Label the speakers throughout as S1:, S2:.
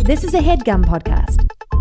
S1: This is a HeadGum podcast.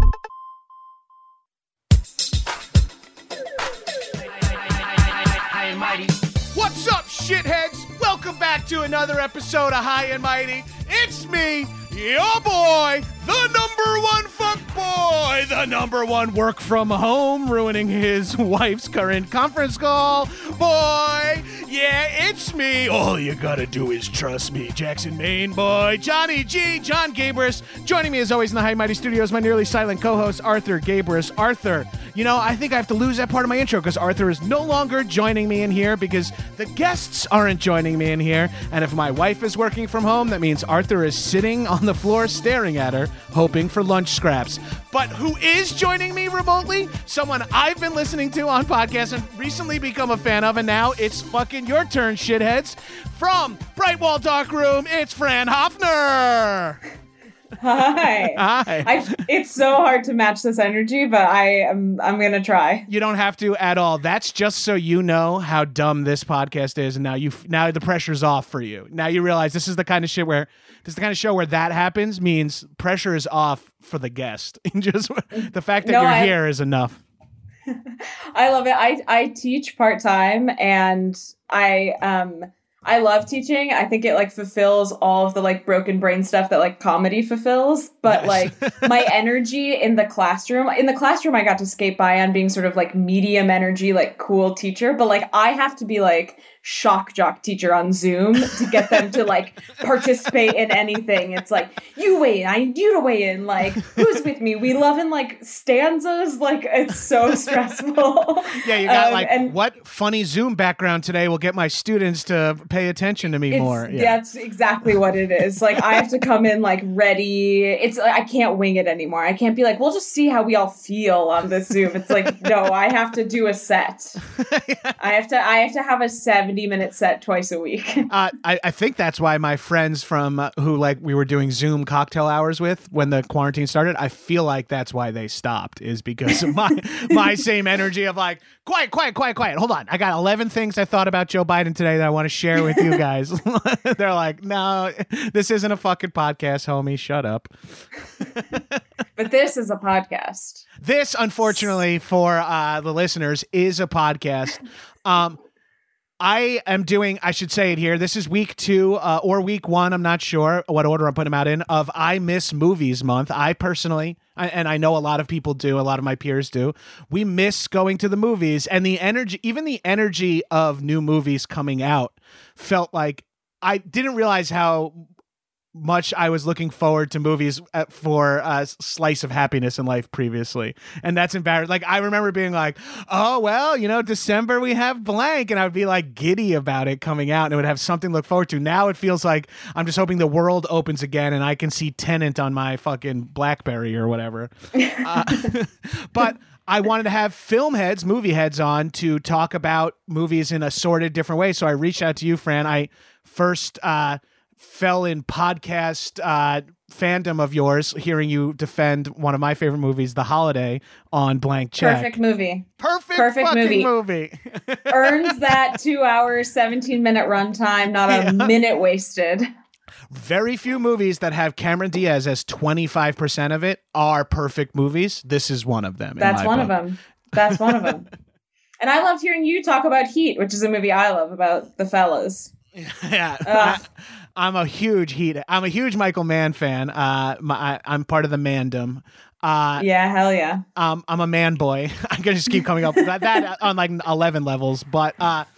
S2: What's up, shitheads? Welcome back to another episode of High and Mighty. It's me, your boy, the number one fuck boy, the number one work from home, ruining his wife's current conference call. Boy, yeah, it's me. All you gotta do is trust me. Jackson, Maine boy, Johnny G, John Gabrus. Joining me as always in the High and Mighty studios, my nearly silent co-host, Arthur Gabrus. Arthur, you know, I think I have to lose that part of my intro because Arthur is no longer joining me in here because the guests aren't joining me in here. And if my wife is working from home, that means Arthur is sitting on the floor staring at her, hoping for lunch scraps. But who is joining me remotely? Someone I've been listening to on podcasts and recently become a fan of, and now it's fucking your turn, shitheads. From Brightwall Darkroom, it's Fran Hoffner.
S3: Hi.
S2: Hi.
S3: It's so hard to match this energy, but I'm gonna try.
S2: You don't have to at all. That's just so you know how dumb this podcast is, and now the pressure's off for you. Now you realize this is the kind of show where that happens means pressure is off for the guest. Just the fact that you're here is enough.
S3: I love it. I teach part-time, and I love teaching. I think it like fulfills all of the like broken brain stuff that like comedy fulfills. But like my energy in the classroom, I got to skate by on being sort of like medium energy, like cool teacher. But like I have to be like shock jock teacher on Zoom to get them to like participate in anything. It's like, you weigh in, I need you to weigh in. Like, who's with me? We love in like stanzas. Like, it's so stressful.
S2: Yeah, you got what funny Zoom background today will get my students to pay attention to me more. Yeah.
S3: That's exactly what it is. Like, I have to come in like ready. It's I can't wing it anymore. I can't be like, we'll just see how we all feel on this Zoom. It's like, no, I have to do a set. I have to have a 70-minute set twice a week.
S2: I think that's why my friends from who like we were doing Zoom cocktail hours with when the quarantine started, I feel like that's why they stopped, is because of my same energy of like, quiet. Hold on. I got 11 things I thought about Joe Biden today that I want to share with you guys. They're like, no, this isn't a fucking podcast, homie. Shut up.
S3: But this is a podcast.
S2: This, unfortunately, for the listeners, is a podcast. I should say it here, this is week 2 or week 1, I'm not sure what order I'm putting them out in, of I Miss Movies Month. I personally, and I know a lot of people do, a lot of my peers do, we miss going to the movies, and the energy, even the energy of new movies coming out felt like I didn't realize how much I was looking forward to movies for a slice of happiness in life previously. And that's embarrassing. Like, I remember being like, oh, well, you know, December we have blank. And I would be like giddy about it coming out and it would have something to look forward to. Now it feels like I'm just hoping the world opens again and I can see Tenet on my fucking BlackBerry or whatever. But I wanted to have movie heads on to talk about movies in assorted different ways. So I reached out to you, Fran. I first fell in podcast fandom of yours, hearing you defend one of my favorite movies, The Holiday, on Blank Check.
S3: Perfect movie.
S2: Perfect fucking movie.
S3: Earns that 2 hours, 17-minute runtime, not a minute wasted.
S2: Very few movies that have Cameron Diaz as 25% of it are perfect movies. This is one of them.
S3: That's one of them. And I loved hearing you talk about Heat, which is a movie I love about the fellas.
S2: Yeah. I'm a huge Michael Mann fan. I'm part of the Mandem.
S3: Yeah, hell yeah.
S2: I'm a man boy. I'm gonna just keep coming up with that on like 11 levels. But I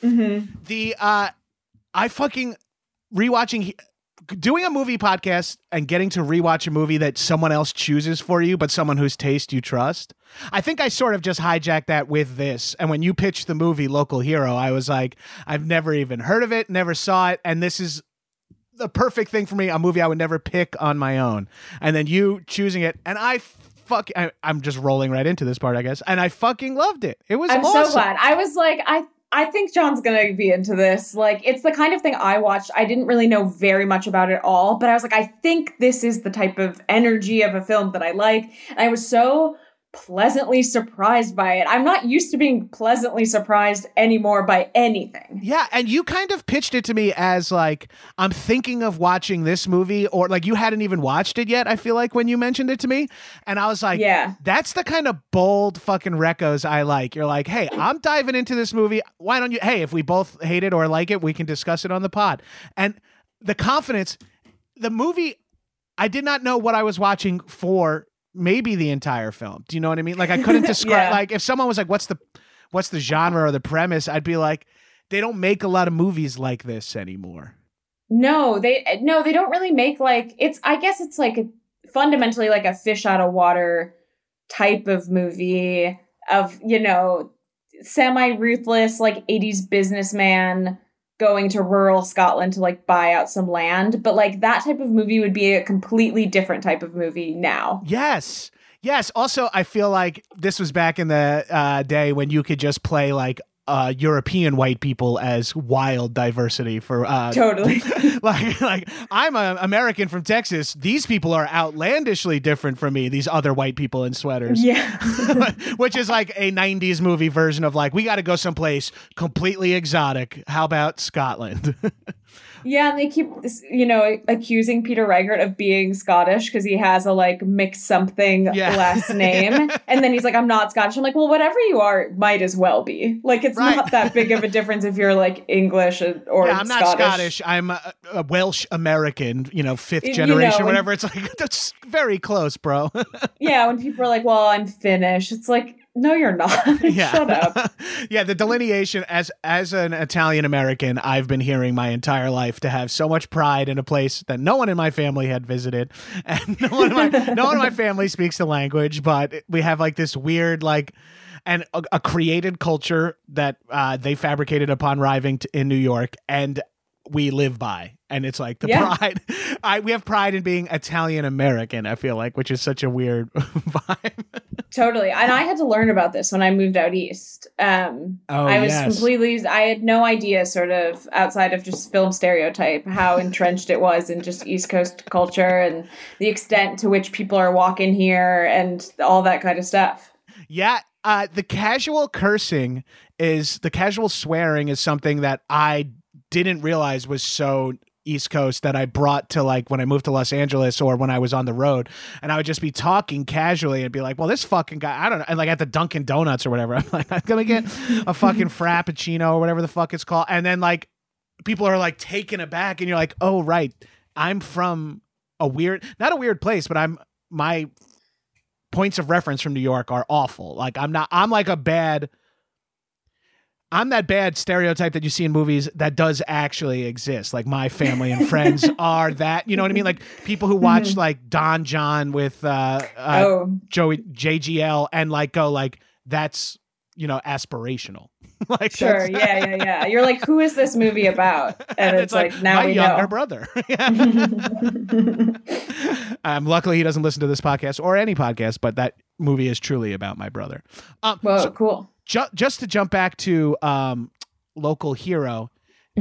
S2: fucking rewatching. Doing a movie podcast and getting to rewatch a movie that someone else chooses for you, but someone whose taste you trust. I think I sort of just hijacked that with this. And when you pitched the movie Local Hero, I was like, I've never even heard of it, never saw it. And this is the perfect thing for me, a movie I would never pick on my own. And then you choosing it. And I'm just rolling right into this part, I guess. And I fucking loved it. It was awesome.
S3: I'm so glad. I was like, I think John's going to be into this. Like, it's the kind of thing I watched. I didn't really know very much about it all, but I was like, I think this is the type of energy of a film that I like. And I was so pleasantly surprised by it. I'm not used to being pleasantly surprised anymore by anything.
S2: Yeah, and you kind of pitched it to me as like, I'm thinking of watching this movie, or like you hadn't even watched it yet, I feel like, when you mentioned it to me. And I was like,
S3: Yeah.
S2: that's the kind of bold fucking recos I like. You're like, hey, I'm diving into this movie. Why don't you, hey, if we both hate it or like it, we can discuss it on the pod. And the confidence, the movie, I did not know what I was watching for maybe the entire film. Do you know what I mean? Like I couldn't describe,
S3: Yeah.
S2: like if someone was like, what's the genre or the premise? I'd be like, they don't make a lot of movies like this anymore.
S3: No, they don't really make like I guess it's like fundamentally like a fish out of water type of movie of, semi-ruthless like 80s businessman going to rural Scotland to like buy out some land, but like that type of movie would be a completely different type of movie now.
S2: Yes. Also, I feel like this was back in the day when you could just play like European white people as wild diversity for
S3: Totally.
S2: like I'm an American from Texas. These people are outlandishly different from me. These other white people in sweaters.
S3: Yeah.
S2: Which is like a 90s movie version of like, we got to go someplace completely exotic. How about Scotland?
S3: Yeah, and they keep, accusing Peter Riegert of being Scottish because he has a, like, mixed something last name. And then he's like, I'm not Scottish. I'm like, well, whatever you are, might as well be. Like, it's not that big of a difference if you're, like, English or
S2: I'm not Scottish. I'm a Welsh American, fifth generation, whatever. It's like, that's very close, bro.
S3: Yeah, when people are like, well, I'm Finnish. It's like, no, you're not.
S2: Yeah.
S3: Shut up.
S2: Yeah, the delineation as an Italian American, I've been hearing my entire life to have so much pride in a place that no one in my family had visited, and no one in my family speaks the language, but we have like this weird like and a created culture that they fabricated upon arriving in New York, and we live by. And it's like the pride. We have pride in being Italian American, I feel like, which is such a weird vibe.
S3: Totally. And I had to learn about this when I moved out east. I had no idea, sort of outside of just film stereotype, how entrenched it was in just East Coast culture and the extent to which people are walking here and all that kind of stuff.
S2: Yeah. The casual swearing is something that I didn't realize was so East Coast that I brought to like when I moved to Los Angeles or when I was on the road, and I would just be talking casually and be like, well, this fucking guy, I don't know. And like at the Dunkin' Donuts or whatever, I'm like, I'm going to get a fucking Frappuccino or whatever the fuck it's called. And then like people are like taken aback and you're like, oh, right. I'm from not a weird place, but my points of reference from New York are awful. Like I'm that bad stereotype that you see in movies that does actually exist. Like my family and friends are that, you know what I mean? Like people who watch like Don John with Joey JGL and like go like, that's, aspirational. Like
S3: sure. Yeah. You're like, who is this movie about? And it's like now
S2: my
S3: we
S2: younger
S3: know.
S2: brother. Luckily he doesn't listen to this podcast or any podcast, but that movie is truly about my brother.
S3: Whoa, cool.
S2: Just to jump back to Local Hero,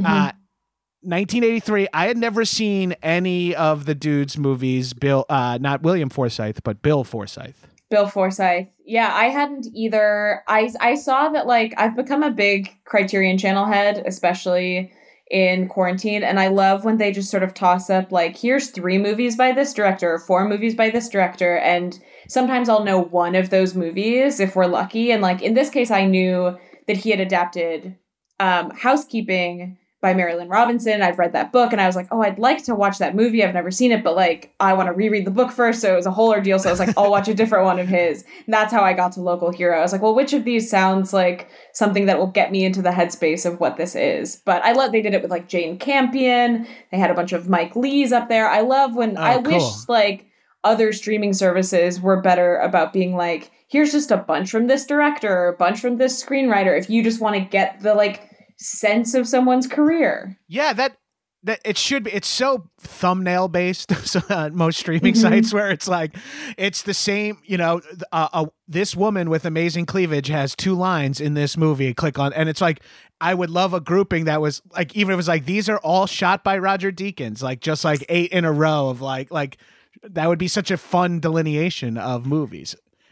S2: 1983, I had never seen any of the dude's movies, not William Forsythe, but Bill Forsythe.
S3: Bill Forsythe. Yeah, I hadn't either. I saw that, like, I've become a big Criterion Channel head, especially in quarantine, and I love when they just sort of toss up, like, here's 3 movies by this director, or 4 movies by this director, and sometimes I'll know one of those movies if we're lucky, and, like, in this case, I knew that he had adapted Housekeeping by Marilyn Robinson. I'd read that book, and I was like, oh, I'd like to watch that movie. I've never seen it, but, like, I want to reread the book first, so it was a whole ordeal, so I was like, I'll watch a different one of his. And that's how I got to Local Hero. I was like, well, which of these sounds like something that will get me into the headspace of what this is? But I love they did it with, like, Jane Campion. They had a bunch of Mike Lees up there. I love when wish, like, other streaming services were better about being like, here's just a bunch from this director, or a bunch from this screenwriter, if you just want to get the, like, sense of someone's career.
S2: Yeah, that it should be. It's so thumbnail based. So most streaming sites where it's like, it's the same. This woman with amazing cleavage has 2 lines in this movie. Click on, and it's like, I would love a grouping that was like, even if it was like, these are all shot by Roger Deakins, like just like 8 in a row of like that would be such a fun delineation of movies.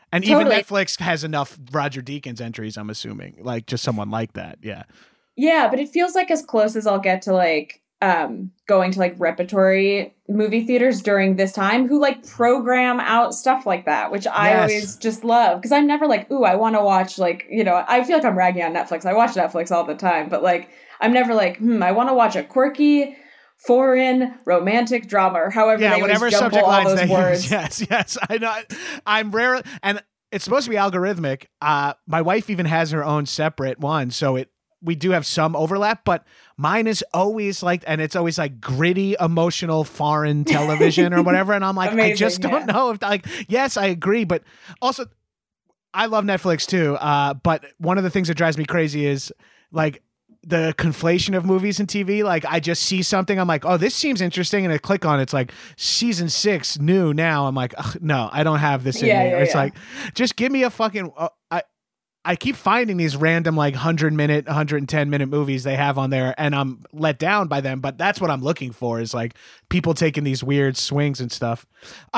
S2: And
S3: Totally.
S2: even Netflix has enough Roger Deakins entries, I'm assuming. Like just someone like that. Yeah.
S3: Yeah, but it feels like as close as I'll get to like going to like repertory movie theaters during this time who like program out stuff like that, which I
S2: Yes.
S3: always just love because I'm never like, ooh, I want to watch like, I feel like I'm ragging on Netflix. I watch Netflix all the time, but like I'm never like, I want to watch a quirky foreign romantic drama or however they
S2: whatever
S3: always jumble
S2: subject
S3: all
S2: lines
S3: those
S2: they
S3: words.
S2: use. Yes. I know. I'm rarely, and it's supposed to be algorithmic. My wife even has her own separate one, so we do have some overlap, but mine is always like, and it's always like gritty, emotional, foreign television or whatever. And I'm like,
S3: Amazing,
S2: I just don't know if like, yes, I agree, but also I love Netflix too. But one of the things that drives me crazy is like the conflation of movies and TV. Like I just see something, I'm like, oh, this seems interesting, and I click on it, it's like season 6 new now. I'm like, no, I don't have this in me. It's like, just give me a fucking. I keep finding these random like 100-minute, 110-minute movies they have on there, and I'm let down by them. But that's what I'm looking for is like people taking these weird swings and stuff.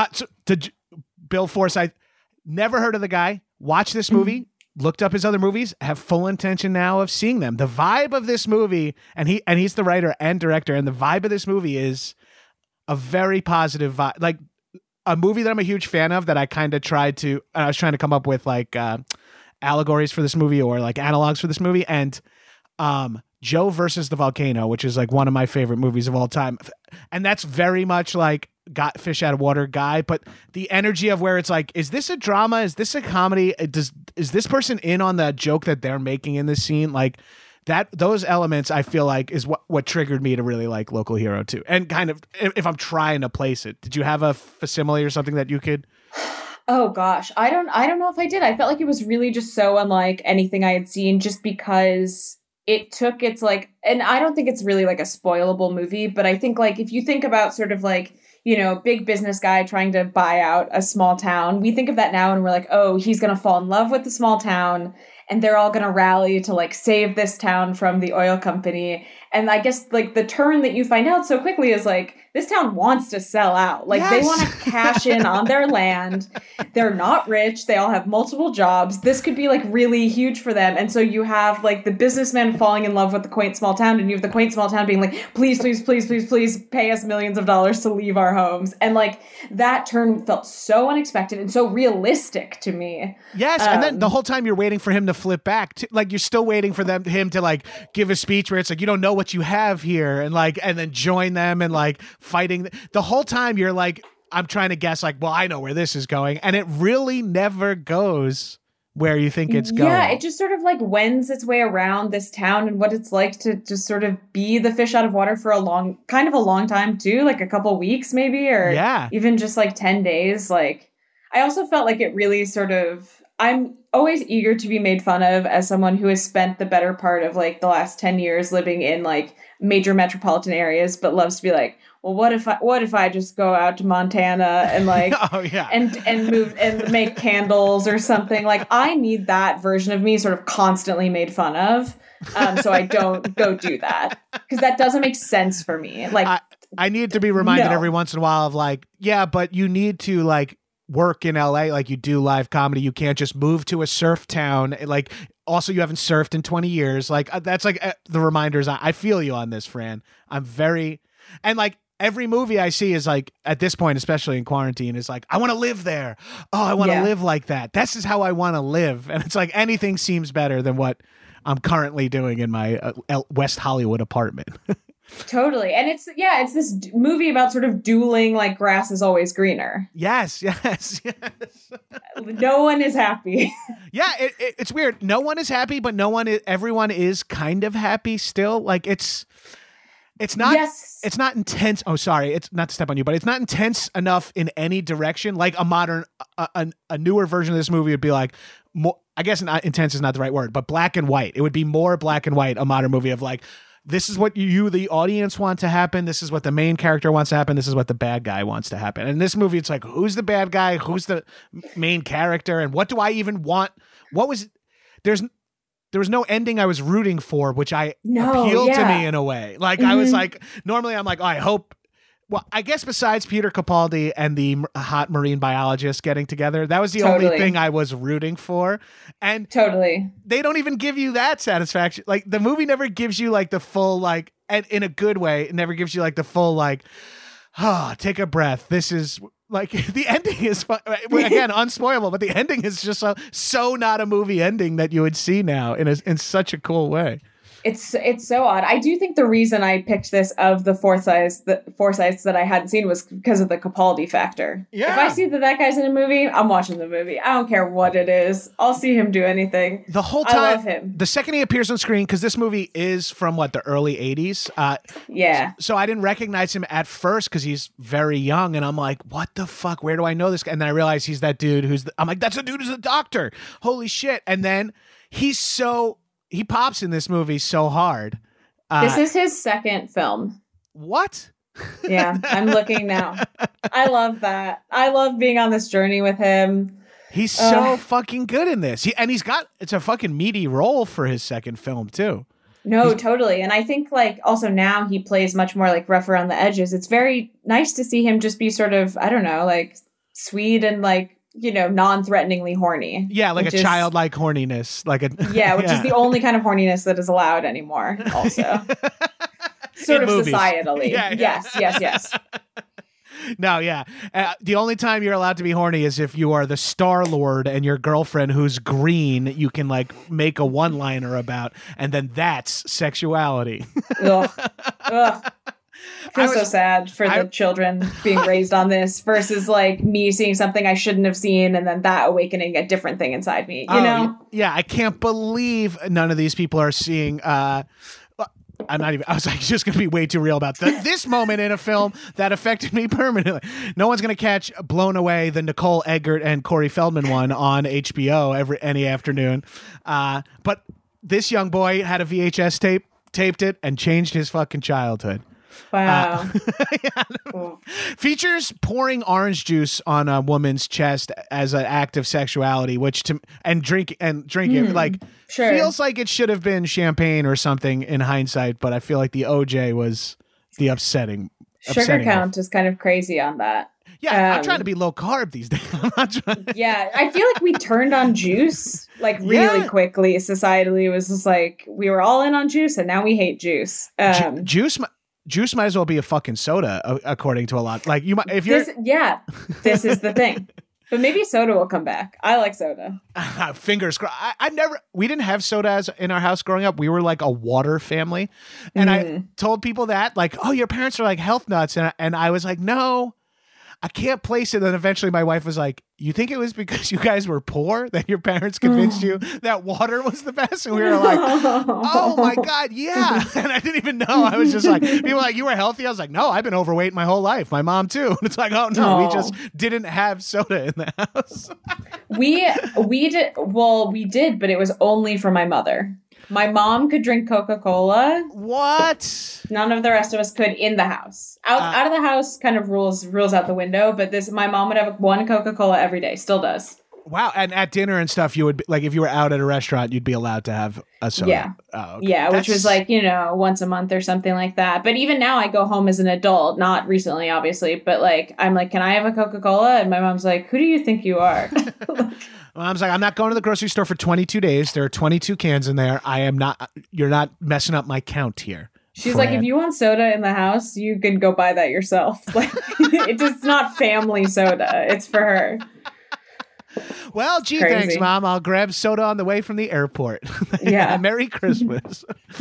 S2: Bill Forsyth, never heard of the guy. Watch this movie. Looked up his other movies, have full intention now of seeing them. The vibe of this movie, and he's the writer and director, and the vibe of this movie is a very positive vibe. Like a movie that I'm a huge fan of that I kind of I was trying to come up with like allegories for this movie or like analogs for this movie. And Joe versus the Volcano, which is like one of my favorite movies of all time. And that's very much like got fish out of water guy, but the energy of where it's like, is this a drama? Is this a comedy? Is this person in on the joke that they're making in this scene? Like that, those elements I feel like is what triggered me to really like Local Hero 2. And kind of, if I'm trying to place it, did you have a facsimile or something that you could?
S3: Oh gosh, I don't know if I did. I felt like it was really just so unlike anything I had seen just because it took its like, and I don't think it's really like a spoilable movie, but I think like if you think about sort of like, big business guy trying to buy out a small town, we think of that now and we're like, oh, he's going to fall in love with the small town and they're all going to rally to like save this town from the oil company. And I guess like the turn that you find out so quickly is like, this town wants to sell out. Like They want to cash in on their land. They're not rich. They all have multiple jobs. This could be like really huge for them. And so you have like the businessman falling in love with the quaint small town, and you have the quaint small town being like, please, please, please, please, please pay us millions of dollars to leave our homes. And like that turn felt so unexpected and so realistic to me.
S2: Yes. And then the whole time you're waiting for him to flip back to, like, you're still waiting for him to like give a speech where it's like, you don't know what you have here. And like, and then join them and like fighting the whole time. You're like, I'm trying to guess like, well, I know where this is going. And it really never goes where you think it's going.
S3: Yeah, it just sort of like wends its way around this town and what it's like to just sort of be the fish out of water for a long time too, like a couple weeks maybe, or even just like 10 days. Like I also felt like it really sort of, I'm always eager to be made fun of as someone who has spent the better part of like the last 10 years living in like major metropolitan areas, but loves to be like, well, what if I just go out to Montana and like, and move and make candles or something? Like I need that version of me sort of constantly made fun of. So I don't go do that because that doesn't make sense for me. Like
S2: I need to be reminded every once in a while of like, yeah, but you need to like work in LA like you do live comedy. You can't just move to a surf town. Like also you haven't surfed in 20 years. Like that's like the reminders. I feel you on this, Fran. And like every movie I see is like, at this point, especially in quarantine, is like, I want to live there. Oh, I want to live like that. This is how I want to live. And it's like anything seems better than what I'm currently doing in my West Hollywood apartment.
S3: Totally. And it's this movie about sort of dueling, like grass is always greener.
S2: Yes.
S3: No one is happy.
S2: Yeah, it's weird. No one is happy, but everyone is kind of happy still. Like it's not intense. Oh, sorry. It's not to step on you, but it's not intense enough in any direction. Like a modern, a newer version of this movie would be like more, I guess not intense is not the right word, but black and white. It would be more black and white, a modern movie of like, this is what you, the audience, want to happen. This is what the main character wants to happen. This is what the bad guy wants to happen. And in this movie, it's like, who's the bad guy? Who's the main character? And what do I even want? There was no ending I was rooting for, which appealed to me in a way. Like I was like, normally I'm like, oh, I hope Well, I guess besides Peter Capaldi and the hot marine biologist getting together, that was the
S3: Totally.
S2: only thing I was rooting for. And
S3: Totally.
S2: they don't even give you that satisfaction. Like the movie never gives you like the full like, and in a good way, it never gives you like the full like, take a breath. This is like the ending is fun. Again, unspoilable, but the ending is just so not a movie ending that you would see now in such a cool way.
S3: It's so odd. I do think the reason I picked this of the Forsyths that I hadn't seen was because of the Capaldi factor.
S2: Yeah.
S3: If I see that guy's in a movie, I'm watching the movie. I don't care what it is. I'll see him do anything.
S2: The whole time,
S3: I love him.
S2: The second he appears on screen, because this movie is from the early 80s.
S3: Yeah.
S2: So I didn't recognize him at first because he's very young, and I'm like, what the fuck? Where do I know this guy? And then I realize he's that dude I'm like, that's the dude who's the doctor. Holy shit. And then he pops in this movie so hard.
S3: This is his second film.
S2: What?
S3: Yeah, I'm looking now. I love that. I love being on this journey with him.
S2: He's so fucking good in this. It's a fucking meaty role for his second film too.
S3: No, totally. And I think like also now he plays much more like rough around the edges. It's very nice to see him just be sort of, I don't know, like sweet and like, non-threateningly horny.
S2: Yeah, like a childlike horniness.
S3: Which is the only kind of horniness that is allowed anymore, also. Sort of
S2: movies.
S3: Societally.
S2: Yeah.
S3: Yes.
S2: No, yeah. The only time you're allowed to be horny is if you are the Star-Lord and your girlfriend who's green, you can like make a one-liner about, and then that's sexuality.
S3: Ugh. I feel so sad for the children being raised on this versus like me seeing something I shouldn't have seen and then that awakening a different thing inside me, you know?
S2: Yeah, I can't believe none of these people are seeing I was like just going to be way too real about this moment in a film that affected me permanently. No one's going to catch Blown Away, the Nicole Eggert and Corey Feldman one on HBO any afternoon. But this young boy had a VHS taped it and changed his fucking childhood.
S3: Wow.
S2: Features pouring orange juice on a woman's chest as an act of sexuality, and drink it like
S3: sure.
S2: Feels like it should have been champagne or something in hindsight, but I feel like the OJ was the upsetting.
S3: Sugar count is kind of crazy on that.
S2: Yeah, I'm trying to be low carb these days. I'm not trying.
S3: Yeah, I feel like we turned on juice like really quickly. Societally, it was just like we were all in on juice, and now we hate juice.
S2: Juice might as well be a fucking soda, according to a lot. Like you might, if you're,
S3: this is the thing. But maybe soda will come back. I like soda.
S2: Fingers crossed. We didn't have soda in our house growing up. We were like a water family, and I told people that like, oh, your parents are like health nuts, and I was like, no. I can't place it. And then eventually my wife was like, you think it was because you guys were poor that your parents convinced you that water was the best? And we were like, oh my God, yeah. And I didn't even know. I was just like, people were like, you were healthy? I was like, no, I've been overweight my whole life. My mom too. And it's like, oh no, we just didn't have soda in the house.
S3: we did, but it was only for my mother. My mom could drink Coca-Cola.
S2: What?
S3: None of the rest of us could in the house. Out of the house kind of rules out the window, but my mom would have one Coca-Cola every day. Still does.
S2: Wow. And at dinner and stuff, you would like if you were out at a restaurant, you'd be allowed to have a soda.
S3: Yeah.
S2: Oh, okay.
S3: Yeah, which was like, once a month or something like that. But even now I go home as an adult, not recently, obviously, but like, I'm like, can I have a Coca-Cola? And my mom's like, who do you think you are?
S2: Mom's like, I'm not going to the grocery store for 22 days. There are 22 cans in there. You're not messing up my count here.
S3: She's like, if you want soda in the house, you can go buy that yourself. Like, it's not family soda. It's for her.
S2: Well, gee,
S3: Crazy.
S2: Thanks, Mom. I'll grab soda on the way from the airport.
S3: Yeah.
S2: Merry Christmas.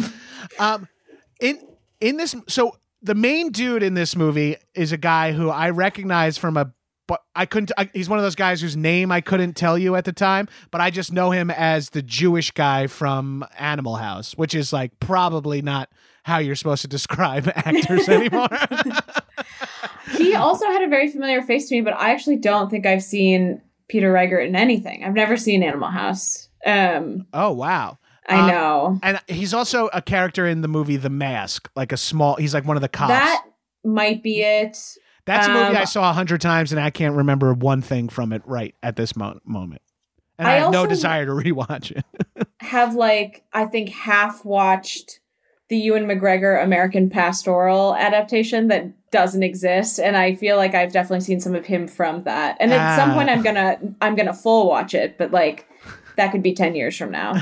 S2: In this, so the main dude in this movie is a guy who I recognize but he's one of those guys whose name I couldn't tell you at the time, but I just know him as the Jewish guy from Animal House, which is like probably not how you're supposed to describe actors anymore.
S3: He also had a very familiar face to me, but I actually don't think I've seen Peter Riegert in anything. I've never seen Animal House.
S2: Oh, wow.
S3: I know.
S2: And he's also a character in the movie The Mask, he's like one of the cops.
S3: That might be it.
S2: That's a movie I saw 100 times, and I can't remember one thing from it right at this moment. And I have no desire to rewatch it.
S3: Have I think half watched the Ewan McGregor American Pastoral adaptation that doesn't exist, and I feel like I've definitely seen some of him from that. And at some point, I'm gonna full watch it, but like that could be 10 years from now.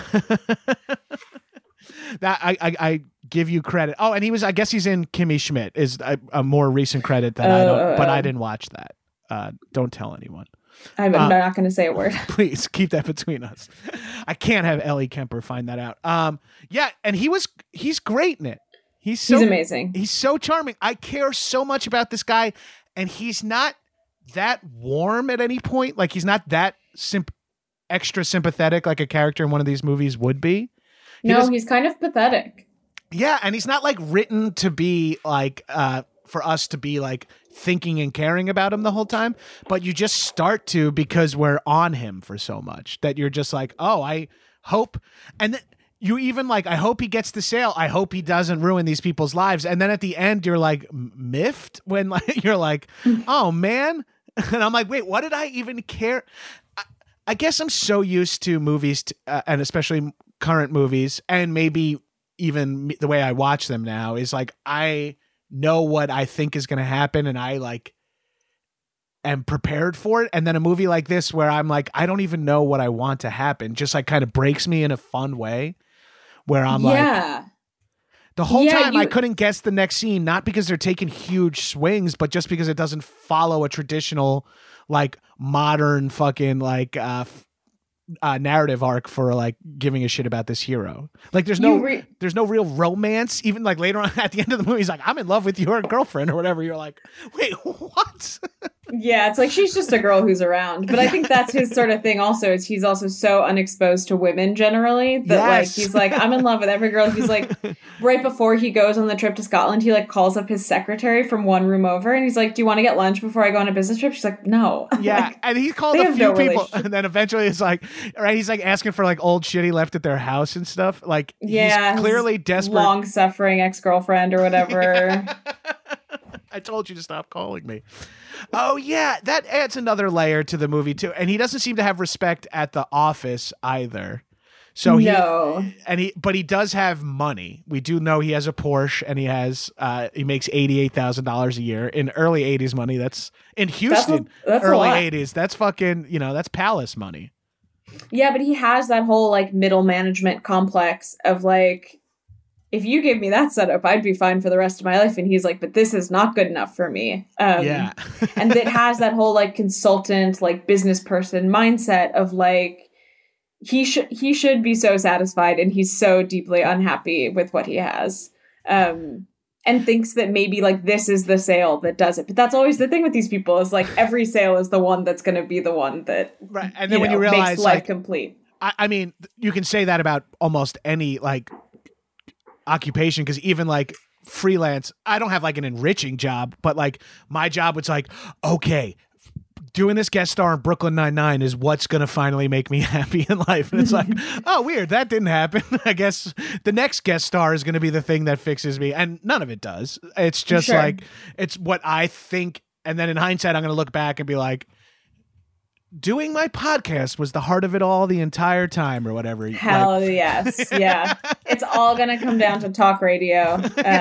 S2: That I give you credit. Oh, and I guess he's in Kimmy Schmidt is a more recent credit that I don't, but I didn't watch that. Don't tell anyone.
S3: I'm not going to say a word.
S2: Please keep that between us. I can't have Ellie Kemper find that out. Yeah, and he's great in it. He's
S3: amazing.
S2: He's so charming. I care so much about this guy, and he's not that warm at any point. Like he's not that extra sympathetic like a character in one of these movies would be.
S3: He's kind of pathetic.
S2: Yeah, and he's not like written to be like for us to be like thinking and caring about him the whole time, but you just start to because we're on him for so much that you're just like, oh, I hope, and you even like, I hope he gets the sale. I hope he doesn't ruin these people's lives. And then at the end, you're like miffed when like you're like, oh man, and I'm like, wait, what did I even care? I guess I'm so used to movies and especially current movies, and maybe even the way I watch them now is like I know what I think is going to happen, and I like am prepared for it. And then a movie like this where I'm like, I don't even know what I want to happen, just like kind of breaks me in a fun way where I'm like, the whole time I couldn't guess the next scene, not because they're taking huge swings, but just because it doesn't follow a traditional like modern fucking like narrative arc for like giving a shit about this hero. Like there's no real romance. Even like later on at the end of the movie, he's like, I'm in love with your girlfriend or whatever. You're like, wait, what?
S3: Yeah, it's like she's just a girl who's around. But I think that's his sort of thing also, is he's also so unexposed to women generally that like he's like, I'm in love with every girl. He's like, right before he goes on the trip to Scotland, he like calls up his secretary from one room over and he's like, do you want to get lunch before I go on a business trip? She's like, no.
S2: Yeah.
S3: Like,
S2: and he called a few people and then eventually it's like, right, he's like asking for like old shit he left at their house and stuff. Like he's clearly desperate.
S3: Long suffering ex-girlfriend or whatever.
S2: I told you to stop calling me. Oh yeah, that adds another layer to the movie too. And he doesn't seem to have respect at the office either. So but he does have money. We do know he has a Porsche and he makes $88,000 a year in early 80s money. That's in Houston.
S3: That's
S2: early 80s. That's fucking, that's palace money.
S3: Yeah, but he has that whole like middle management complex of like, if you gave me that setup, I'd be fine for the rest of my life. And he's like, but this is not good enough for me. And it has that whole like consultant, like business person mindset of like, he should be so satisfied and he's so deeply unhappy with what he has. And thinks that maybe like this is the sale that does it. But that's always the thing with these people is like every sale is the one that's going to be the one that
S2: right. And then when you realize
S3: makes life
S2: like,
S3: complete.
S2: I mean, you can say that about almost any like occupation, because even like freelance, I don't have like an enriching job, but like my job was like, okay, doing this guest star in Brooklyn Nine-Nine is what's going to finally make me happy in life. And it's like, oh, weird. That didn't happen. I guess the next guest star is going to be the thing that fixes me. And none of it does. It's just like, it's what I think. And then in hindsight, I'm going to look back and be like, doing my podcast was the heart of it all the entire time or whatever.
S3: Hell yes. Yeah. It's all going to come down to talk radio.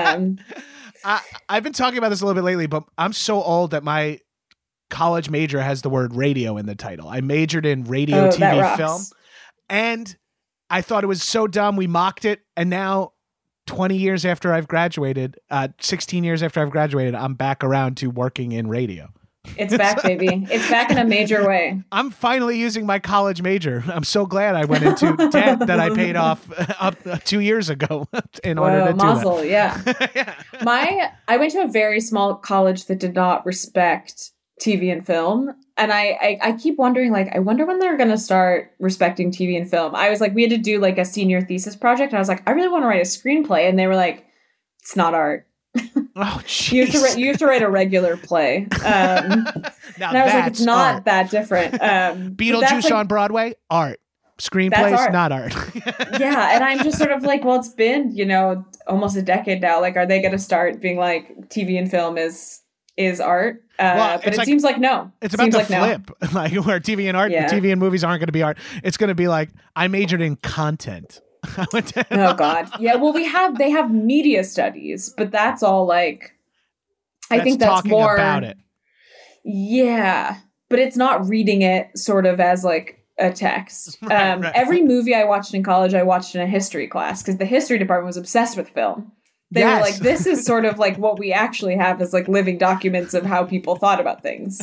S2: I've been talking about this a little bit lately, but I'm so old that my college major has the word radio in the title. I majored in radio, TV, film. And I thought it was so dumb. We mocked it. And now 20 years after I've graduated, 16 years after I've graduated, I'm back around to working in radio.
S3: It's back, baby. It's back in a major way.
S2: I'm finally using my college major. I'm so glad I went into debt that I paid off up 2 years ago in order to do
S3: Mazel,
S2: that.
S3: Yeah. I went to a very small college that did not respect TV and film. And I keep wondering, like, I wonder when they're going to start respecting TV and film. I was like, we had to do like a senior thesis project. And I was like, I really want to write a screenplay. And they were like, it's not art.
S2: Oh, jeez.
S3: You have to write a regular play. And I was like, it's not
S2: art.
S3: that different.
S2: Beetlejuice on Broadway, art. Screenplays, not art.
S3: Yeah. And I'm just sort of like, well, it's been, almost a decade now. Like, are they going to start being like TV and film is art? But it seems like no.
S2: It's about to flip. Like where TV and art, TV and movies aren't going to be art. It's going to be like, I majored in content. I went to
S3: Oh God. Yeah. Well, they have media studies, but that's all like, I think that's
S2: talking
S3: more
S2: about it.
S3: Yeah. But it's not reading it sort of as like a text.
S2: Right.
S3: Every movie I watched in college, I watched in a history class because the history department was obsessed with film. They were like, this is sort of like what we actually have as like living documents of how people thought about things.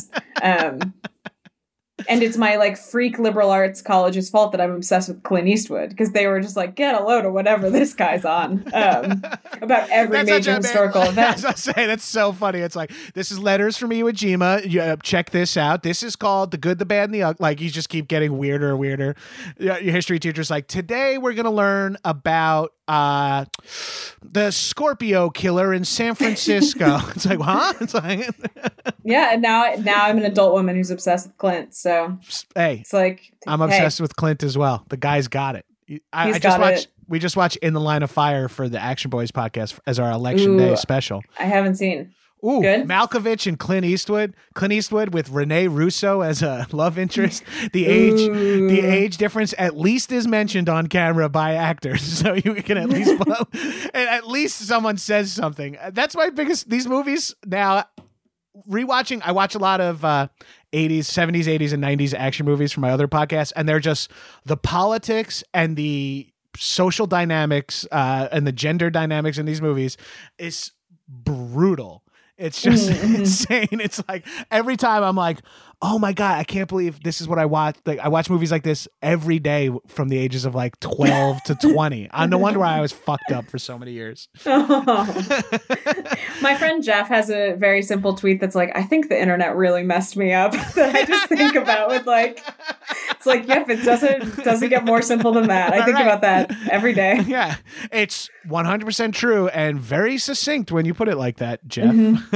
S3: And it's my like freak liberal arts college's fault that I'm obsessed with Clint Eastwood because they were just like, get a load of whatever this guy's on about every major historical event.
S2: I was saying, that's so funny. It's like, this is Letters from Iwo Jima. Check this out. This is called The Good, the Bad, and the Ugly. Like, you just keep getting weirder and weirder. Your history teacher's like, today we're going to learn about the Scorpio killer in San Francisco. It's like, huh? It's like,
S3: yeah, and now I'm an adult woman who's obsessed with Clint. So
S2: hey,
S3: it's like,
S2: I'm obsessed with Clint as well. The guy's got it. We just watched In the Line of Fire for the Action Boys podcast as our election day special.
S3: I haven't seen.
S2: Ooh,
S3: good.
S2: Malkovich and Clint Eastwood. Clint Eastwood with Rene Russo as a love interest. The age difference at least is mentioned on camera by actors, so you can at least and at least someone says something. That's my biggest. These movies now. Rewatching, I watch a lot of 80s, 70s, 80s, and 90s action movies for my other podcasts, and they're just the politics and the social dynamics and the gender dynamics in these movies is brutal. It's just insane. It's like every time I'm like, oh my God, I can't believe this is what I watch. Like, I watch movies like this every day from the ages of like 12 to 20. No wonder why I was fucked up for so many years.
S3: Oh. My friend Jeff has a very simple tweet that's like, I think the internet really messed me up. That I just think about with like, it's like, yep, it doesn't get more simple than that. I think about that every day.
S2: Yeah, it's 100% true and very succinct when you put it like that, Jeff.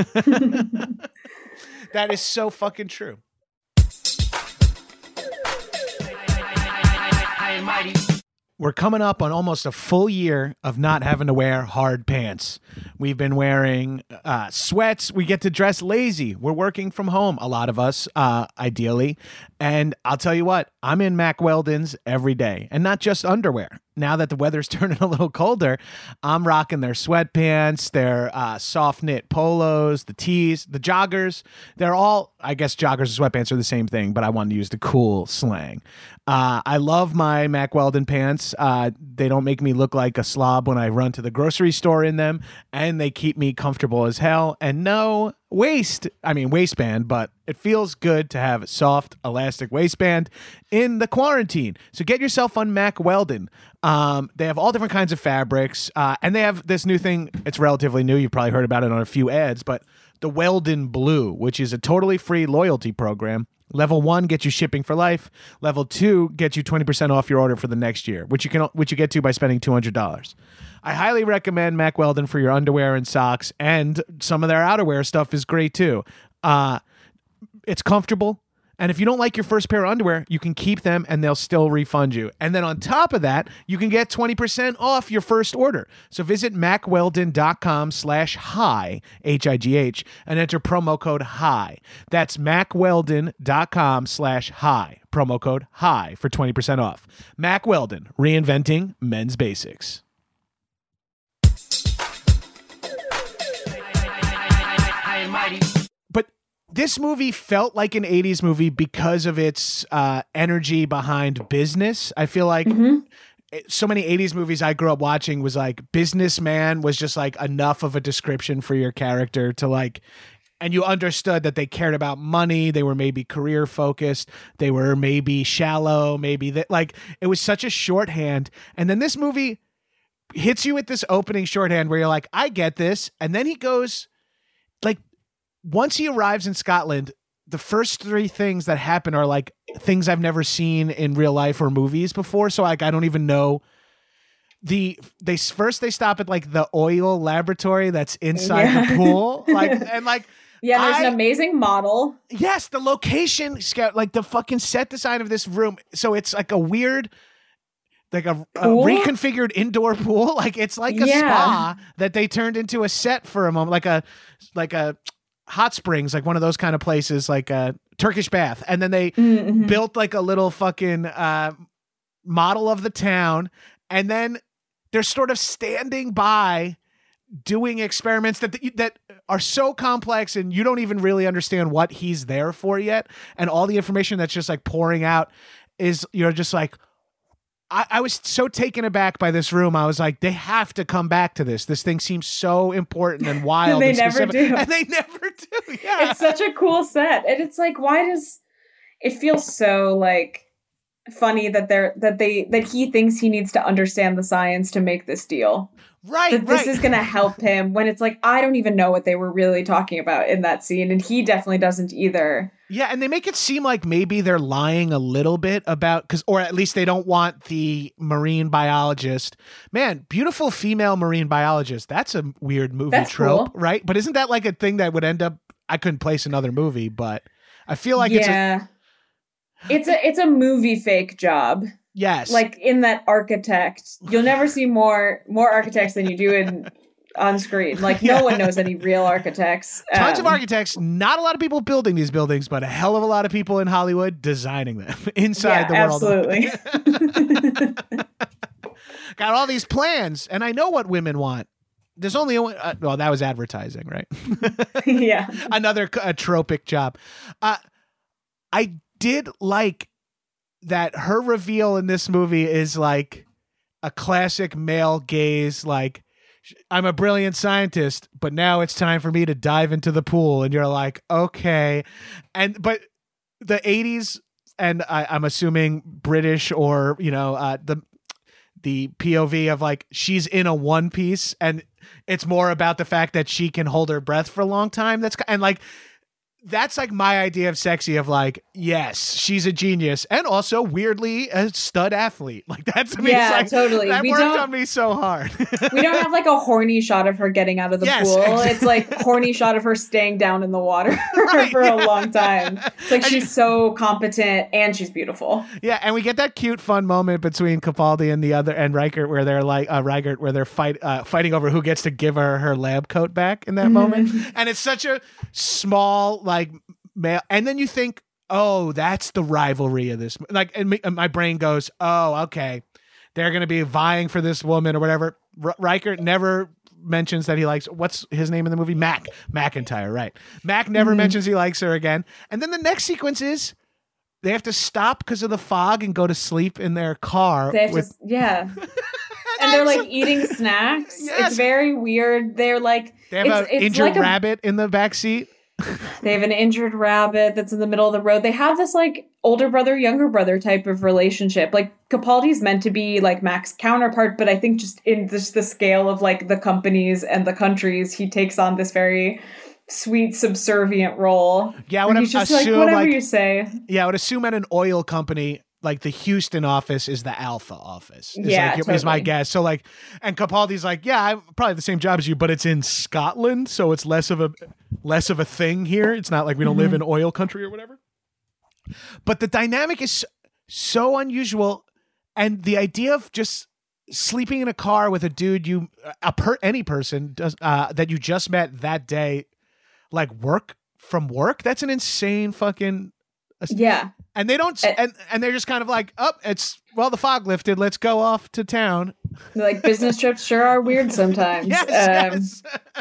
S2: That is so fucking true. We're coming up on almost a full year of not having to wear hard pants. We've been wearing sweats. We get to dress lazy. We're working from home, a lot of us, ideally. And I'll tell you what, I'm in Mack Weldon's every day, and not just underwear. Now that the weather's turning a little colder, I'm rocking their sweatpants, their soft knit polos, the tees, the joggers. They're all, I guess joggers and sweatpants are the same thing, but I wanted to use the cool slang. I love my Mack Weldon pants. They don't make me look like a slob when I run to the grocery store in them, and they keep me comfortable as hell. And no waistband, but it feels good to have a soft, elastic waistband in the quarantine. So get yourself on Mack Weldon. They have all different kinds of fabrics, and they have this new thing. It's relatively new. You've probably heard about it on a few ads, but the Weldon Blue, which is a totally free loyalty program. Level 1 gets you shipping for life. Level 2 gets you 20% off your order for the next year, which you get to by spending $200. I highly recommend Mack Weldon for your underwear and socks, and some of their outerwear stuff is great too. It's comfortable, and if you don't like your first pair of underwear, you can keep them and they'll still refund you. And then on top of that, you can get 20% off your first order. So visit mackweldon.com/high, H-I-G-H, and enter promo code HIGH. That's mackweldon.com/high, promo code HIGH for 20% off. Mack Weldon, reinventing men's basics. But this movie felt like an 80s movie because of its energy behind business. I feel like so many 80s movies I grew up watching was like businessman was just like enough of a description for your character to like, and you understood that they cared about money. They were maybe career focused. They were maybe shallow. Maybe that, like, it was such a shorthand. And then this movie hits you with this opening shorthand where you're like, I get this. And then he goes, like, once he arrives in Scotland, the first three things that happen are like things I've never seen in real life or movies before. So like, I don't even know. They stop at like the oil laboratory that's inside the pool.
S3: Yeah, there's an amazing model.
S2: Yes, the location scout, like the fucking set design of this room. So it's like a weird, like a reconfigured indoor pool. Like it's like a spa that they turned into a set for a moment, like a hot springs, like one of those kind of places, like a Turkish bath. And then they built like a little fucking model of the town. And then they're sort of standing by doing experiments that are so complex and you don't even really understand what he's there for yet. And all the information that's just like pouring out is, you're just like, I was so taken aback by this room. I was like, they have to come back to this. This thing seems so important and wild.
S3: They
S2: and
S3: never
S2: specific.
S3: do.
S2: And they never do. Yeah.
S3: It's such a cool set. And it's like, why does it feel so like funny that he thinks he needs to understand the science to make this deal?
S2: Right.
S3: That this is going to help him, when it's like, I don't even know what they were really talking about in that scene. And he definitely doesn't either.
S2: Yeah, and they make it seem like maybe they're lying a little bit about, or at least they don't want the marine biologist. Man, beautiful female marine biologist. That's a weird movie trope,
S3: cool.
S2: Right? But isn't that like a thing that would end up, I couldn't place another movie, but I feel like
S3: it's a movie fake job.
S2: Yes.
S3: Like in that architect, you'll never see more architects than you do on screen. Like no one knows any real architects.
S2: Tons of architects, not a lot of people building these buildings, but a hell of a lot of people in Hollywood designing them inside the world.
S3: Absolutely.
S2: Got all these plans, and I know what women want. There's only well, that was advertising, right?
S3: Yeah.
S2: Another tropic job. I did like that her reveal in this movie is like a classic male gaze, like, I'm a brilliant scientist, but now it's time for me to dive into the pool. And you're like, okay. But the 80s, and I'm assuming British, or, the POV of like, she's in a one piece and it's more about the fact that she can hold her breath for a long time. That's like my idea of sexy, of like, yes, she's a genius, and also weirdly a stud athlete. Like that's me.
S3: Yeah,
S2: like,
S3: totally.
S2: That worked on me so hard.
S3: We don't have like a horny shot of her getting out of the pool.
S2: Exactly.
S3: It's like horny shot of her staying down in the water for a long time. It's like she's so competent and she's beautiful.
S2: Yeah, and we get that cute, fun moment between Capaldi and Reichert, where they're like where they're fighting over who gets to give her lab coat back in that moment, and it's such a small like male, and then you think, oh, that's the rivalry of this. Like, and my brain goes, oh, okay, they're going to be vying for this woman or whatever. Reichert never mentions that he likes, what's his name in the movie? McIntyre, right? Mac never mentions he likes her again. And then the next sequence is they have to stop because of the fog and go to sleep in their car.
S3: They have and they're like eating snacks.
S2: Yes.
S3: It's very weird. They're like,
S2: they have an injured rabbit in the back seat.
S3: They have an injured rabbit that's in the middle of the road. They have this like older brother, younger brother type of relationship. Like Capaldi's meant to be like Mac's counterpart, but I think just in the scale of like the companies and the countries, he takes on this very sweet, subservient role.
S2: Yeah, I would
S3: he's just
S2: assume,
S3: like, whatever you say.
S2: Yeah, I would assume at an oil company, like the Houston office is the Alpha office. Is my guess. So like, and Capaldi's like, yeah, I'm probably the same job as you, but it's in Scotland, so it's less of a thing here. It's not like we don't live in oil country or whatever. But the dynamic is so unusual, and the idea of just sleeping in a car with a dude any person does that you just met that day, like from work. That's an insane fucking
S3: yeah.
S2: And they don't, and they're just kind of like, the fog lifted. Let's go off to town.
S3: Like business trips sure are weird sometimes.
S2: Yes.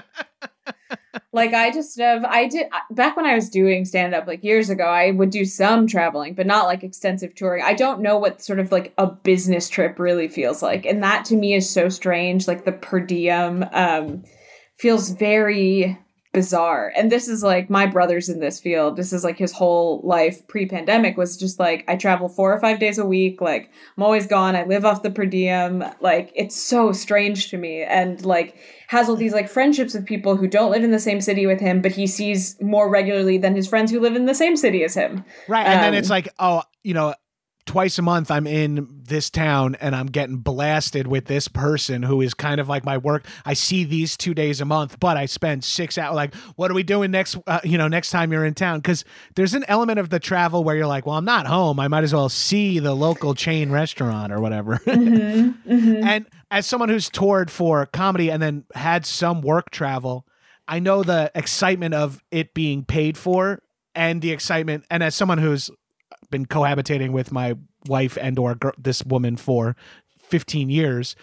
S3: Like I did back when I was doing stand up like years ago, I would do some traveling, but not like extensive touring. I don't know what sort of like a business trip really feels like. And that to me is so strange. Like the per diem feels very bizarre. And this is like my brother's in this field. This is like his whole life pre-pandemic was just like, I travel 4 or 5 days a week. Like I'm always gone. I live off the per diem. Like it's so strange to me. And like has all these like friendships with people who don't live in the same city with him, but he sees more regularly than his friends who live in the same city as him.
S2: Right. And then it's like, twice a month I'm in this town and I'm getting blasted with this person who is kind of like my work. I see these 2 days a month, but I spend 6 hours. Like, what are we doing next time you're in town? Because there's an element of the travel where you're like, well, I'm not home. I might as well see the local chain restaurant or whatever. And as someone who's toured for comedy and then had some work travel, I know the excitement of it being paid for and the excitement. And as someone who's been cohabitating with my wife and or this woman for 15 years.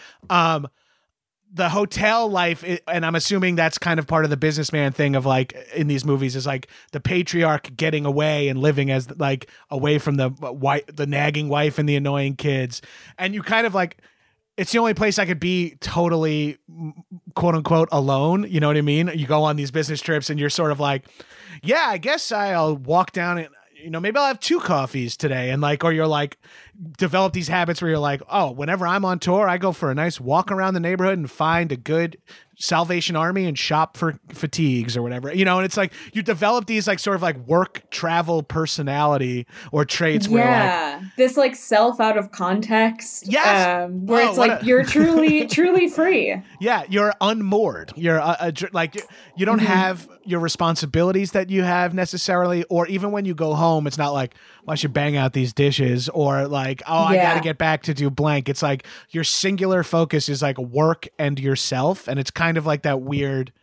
S2: The hotel life, and I'm assuming that's kind of part of the businessman thing of like in these movies, is like the patriarch getting away and living as like away from the nagging wife and the annoying kids. And you kind of like, it's the only place I could be totally quote unquote alone. You know what I mean? You go on these business trips and you're sort of like, yeah, I guess I'll walk down and, maybe I'll have 2 coffees today. And like, or you're like, develop these habits where you're like, oh, whenever I'm on tour, I go for a nice walk around the neighborhood and find a good Salvation Army and shop for fatigues or whatever, and it's like you develop these like sort of like work travel personality or traits where like
S3: this like self out of context.
S2: Yes.
S3: Where it's like you're truly free.
S2: Yeah. You're unmoored. You're like, you don't have your responsibilities that you have necessarily, or even when you go home, it's not like, well, I should bang out these dishes or like, oh, I got to get back to do blank. It's like your singular focus is like work and yourself. And it's kind of like that weird,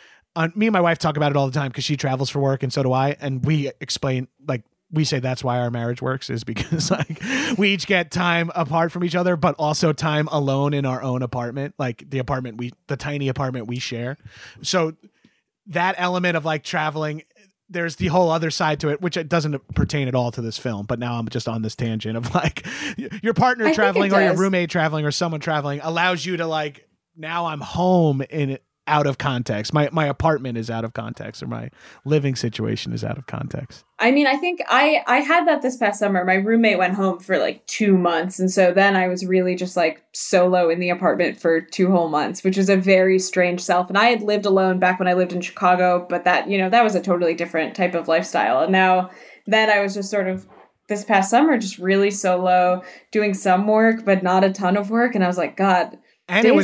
S2: me and my wife talk about it all the time because she travels for work and so do I. And we explain, like, we say that's why our marriage works, is because like we each get time apart from each other, but also time alone in our own apartment, like the tiny apartment we share. So that element of like traveling, there's the whole other side to it, which it doesn't pertain at all to this film. But now I'm just on this tangent of like your partner traveling or your roommate traveling or someone traveling allows you to like, now I'm home out of context. My apartment is out of context, or my living situation is out of context.
S3: I mean, I think I had that this past summer. My roommate went home for like 2 months. And so then I was really just like solo in the apartment for 2 whole months, which is a very strange self. And I had lived alone back when I lived in Chicago, but that, that was a totally different type of lifestyle. And then I was just sort of this past summer, just really solo, doing some work, but not a ton of work. And I was like, God,
S2: and it was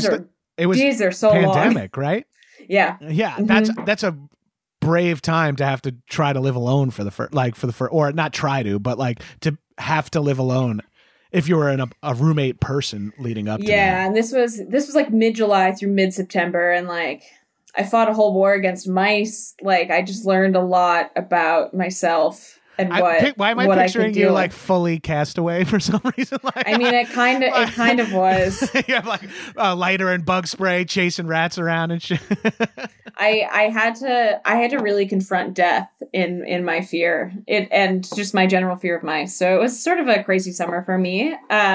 S3: so
S2: pandemic,
S3: long.
S2: Right?
S3: Yeah.
S2: Yeah. That's a brave time to have to try to live alone for the first, or not try to, but like to have to live alone if you were a roommate person leading up to that.
S3: And this was like mid-July through mid-September. And like, I fought a whole war against mice. Like, I just learned a lot about myself. And
S2: why am I picturing you like fully Castaway for some reason? Like,
S3: I mean, it kind of was.
S2: You have like a lighter and bug spray, chasing rats around and shit.
S3: I had to really confront death in my fear, and just my general fear of mice. So it was sort of a crazy summer for me.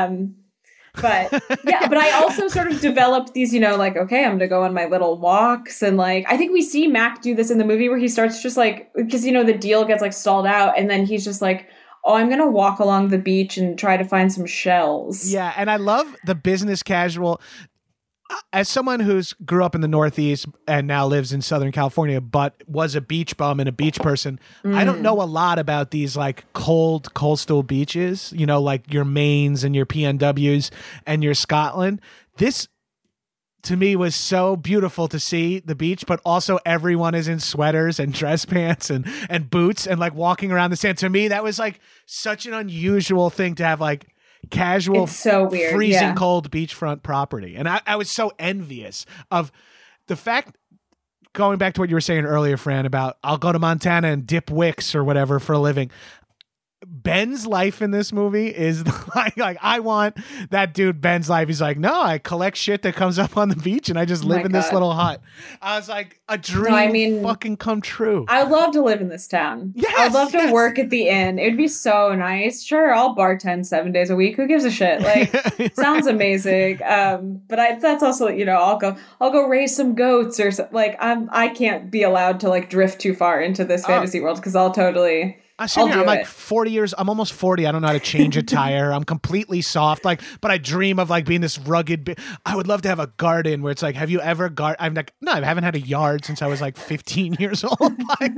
S3: But yeah, but I also sort of developed these, like, okay, I'm going to go on my little walks. And like, I think we see Mac do this in the movie where he starts just like, because, the deal gets like stalled out. And then he's just like, oh, I'm going to walk along the beach and try to find some shells.
S2: Yeah. And I love the business casual. As someone who's grew up in the Northeast and now lives in Southern California, but was a beach bum and a beach person, I don't know a lot about these like cold coastal beaches, like your Maines and your PNWs and your Scotland. This to me was so beautiful to see the beach, but also everyone is in sweaters and dress pants and boots and like walking around the sand. To me, that was like such an unusual thing to have, like casual,
S3: it's so weird,
S2: freezing cold beachfront property. And I was so envious of the fact, going back to what you were saying earlier, Fran, about I'll go to Montana and dip wicks or whatever for a living. Ben's life in this movie is like I want that dude Ben's life. He's like, no, I collect shit that comes up on the beach and I just live in this little hut. I was like, a dream fucking come true.
S3: I would love to live in this town.
S2: Yes,
S3: I'd love to work at the inn. It'd be so nice. Sure, I'll bartend 7 days a week. Who gives a shit? Like, right. Sounds amazing. But that's also, I'll go raise some goats or something. Like, I can't be allowed to like drift too far into this fantasy world because I'll totally.
S2: I'm like 40 years. I'm almost 40. I don't know how to change a tire. I'm completely soft. Like, but I dream of like being this rugged. I would love to have a garden where it's like, have you ever I'm like, no, I haven't had a yard since I was like 15 years old.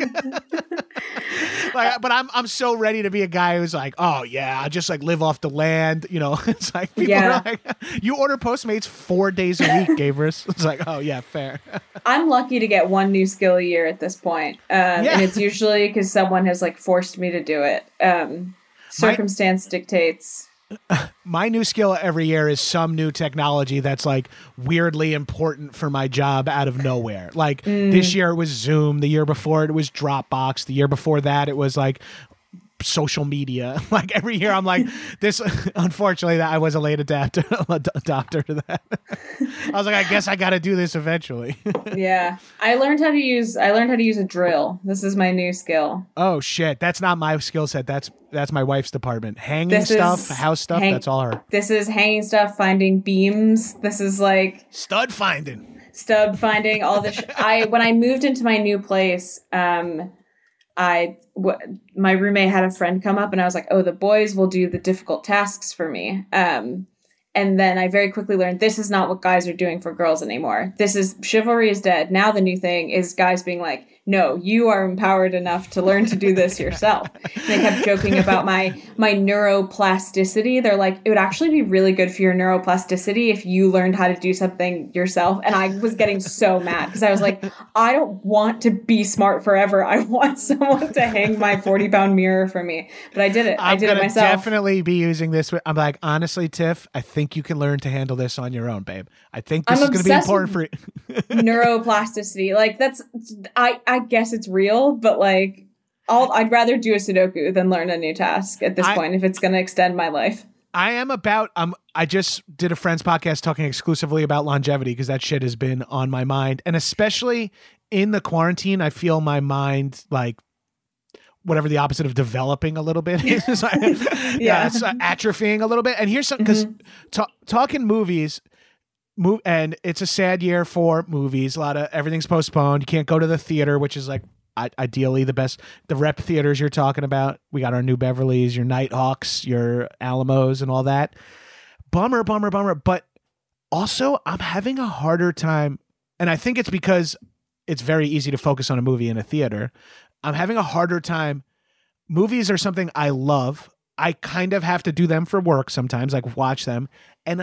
S2: But I'm so ready to be a guy who's like, oh yeah, I just like live off the land. It's like people are like, you order Postmates 4 days a week, Gabrus. It's like, oh yeah, fair.
S3: I'm lucky to get one new skill a year at this point, and it's usually because someone has like forced me to do it. Circumstance dictates.
S2: My new skill every year is some new technology that's like weirdly important for my job out of nowhere. Like this year it was Zoom. The year before it was Dropbox. The year before that it was like social media. Like every year I'm like this. Unfortunately, that I was a late adopter to that. I was like, I guess I got to do this eventually.
S3: Yeah. I learned how to use a drill. This is my new skill.
S2: Oh shit. That's not my skill set. That's my wife's department. Hanging stuff, house stuff, that's all her.
S3: This is hanging stuff, finding beams. This is like
S2: stud finding,
S3: all the when I moved into my new place, my roommate had a friend come up and I was like, oh, the boys will do the difficult tasks for me. And then I very quickly learned this is not what guys are doing for girls anymore. This is chivalry is dead. Now the new thing is guys being like, no, you are empowered enough to learn to do this yourself. And they kept joking about my neuroplasticity. They're like, it would actually be really good for your neuroplasticity if you learned how to do something yourself. And I was getting so mad because I was like, I don't want to be smart forever. I want someone to hang my 40-pound mirror for me. But I did it. I did it myself.
S2: I'm definitely be using this. I'm like, honestly, Tiff, I think you can learn to handle this on your own, babe. I think this is going to be important for you.
S3: Neuroplasticity. Like I guess it's real, but like I'd rather do a Sudoku than learn a new task at this point if it's going to extend my life.
S2: I am about I just did a friend's podcast talking exclusively about longevity because that shit has been on my mind, and especially in the quarantine, I feel my mind like whatever the opposite of developing a little bit is. It's atrophying a little bit. And here's something because talking movies. And it's a sad year for movies. Everything's postponed. You can't go to the theater, which is like ideally the best. The rep theaters you're talking about. We got our New Beverlys, your Nighthawks, your Alamos, and all that. Bummer. But also, I'm having a harder time, and I think it's because it's very easy to focus on a movie in a theater. I'm having a harder time. Movies are something I love. I kind of have to do them for work sometimes, like watch them, and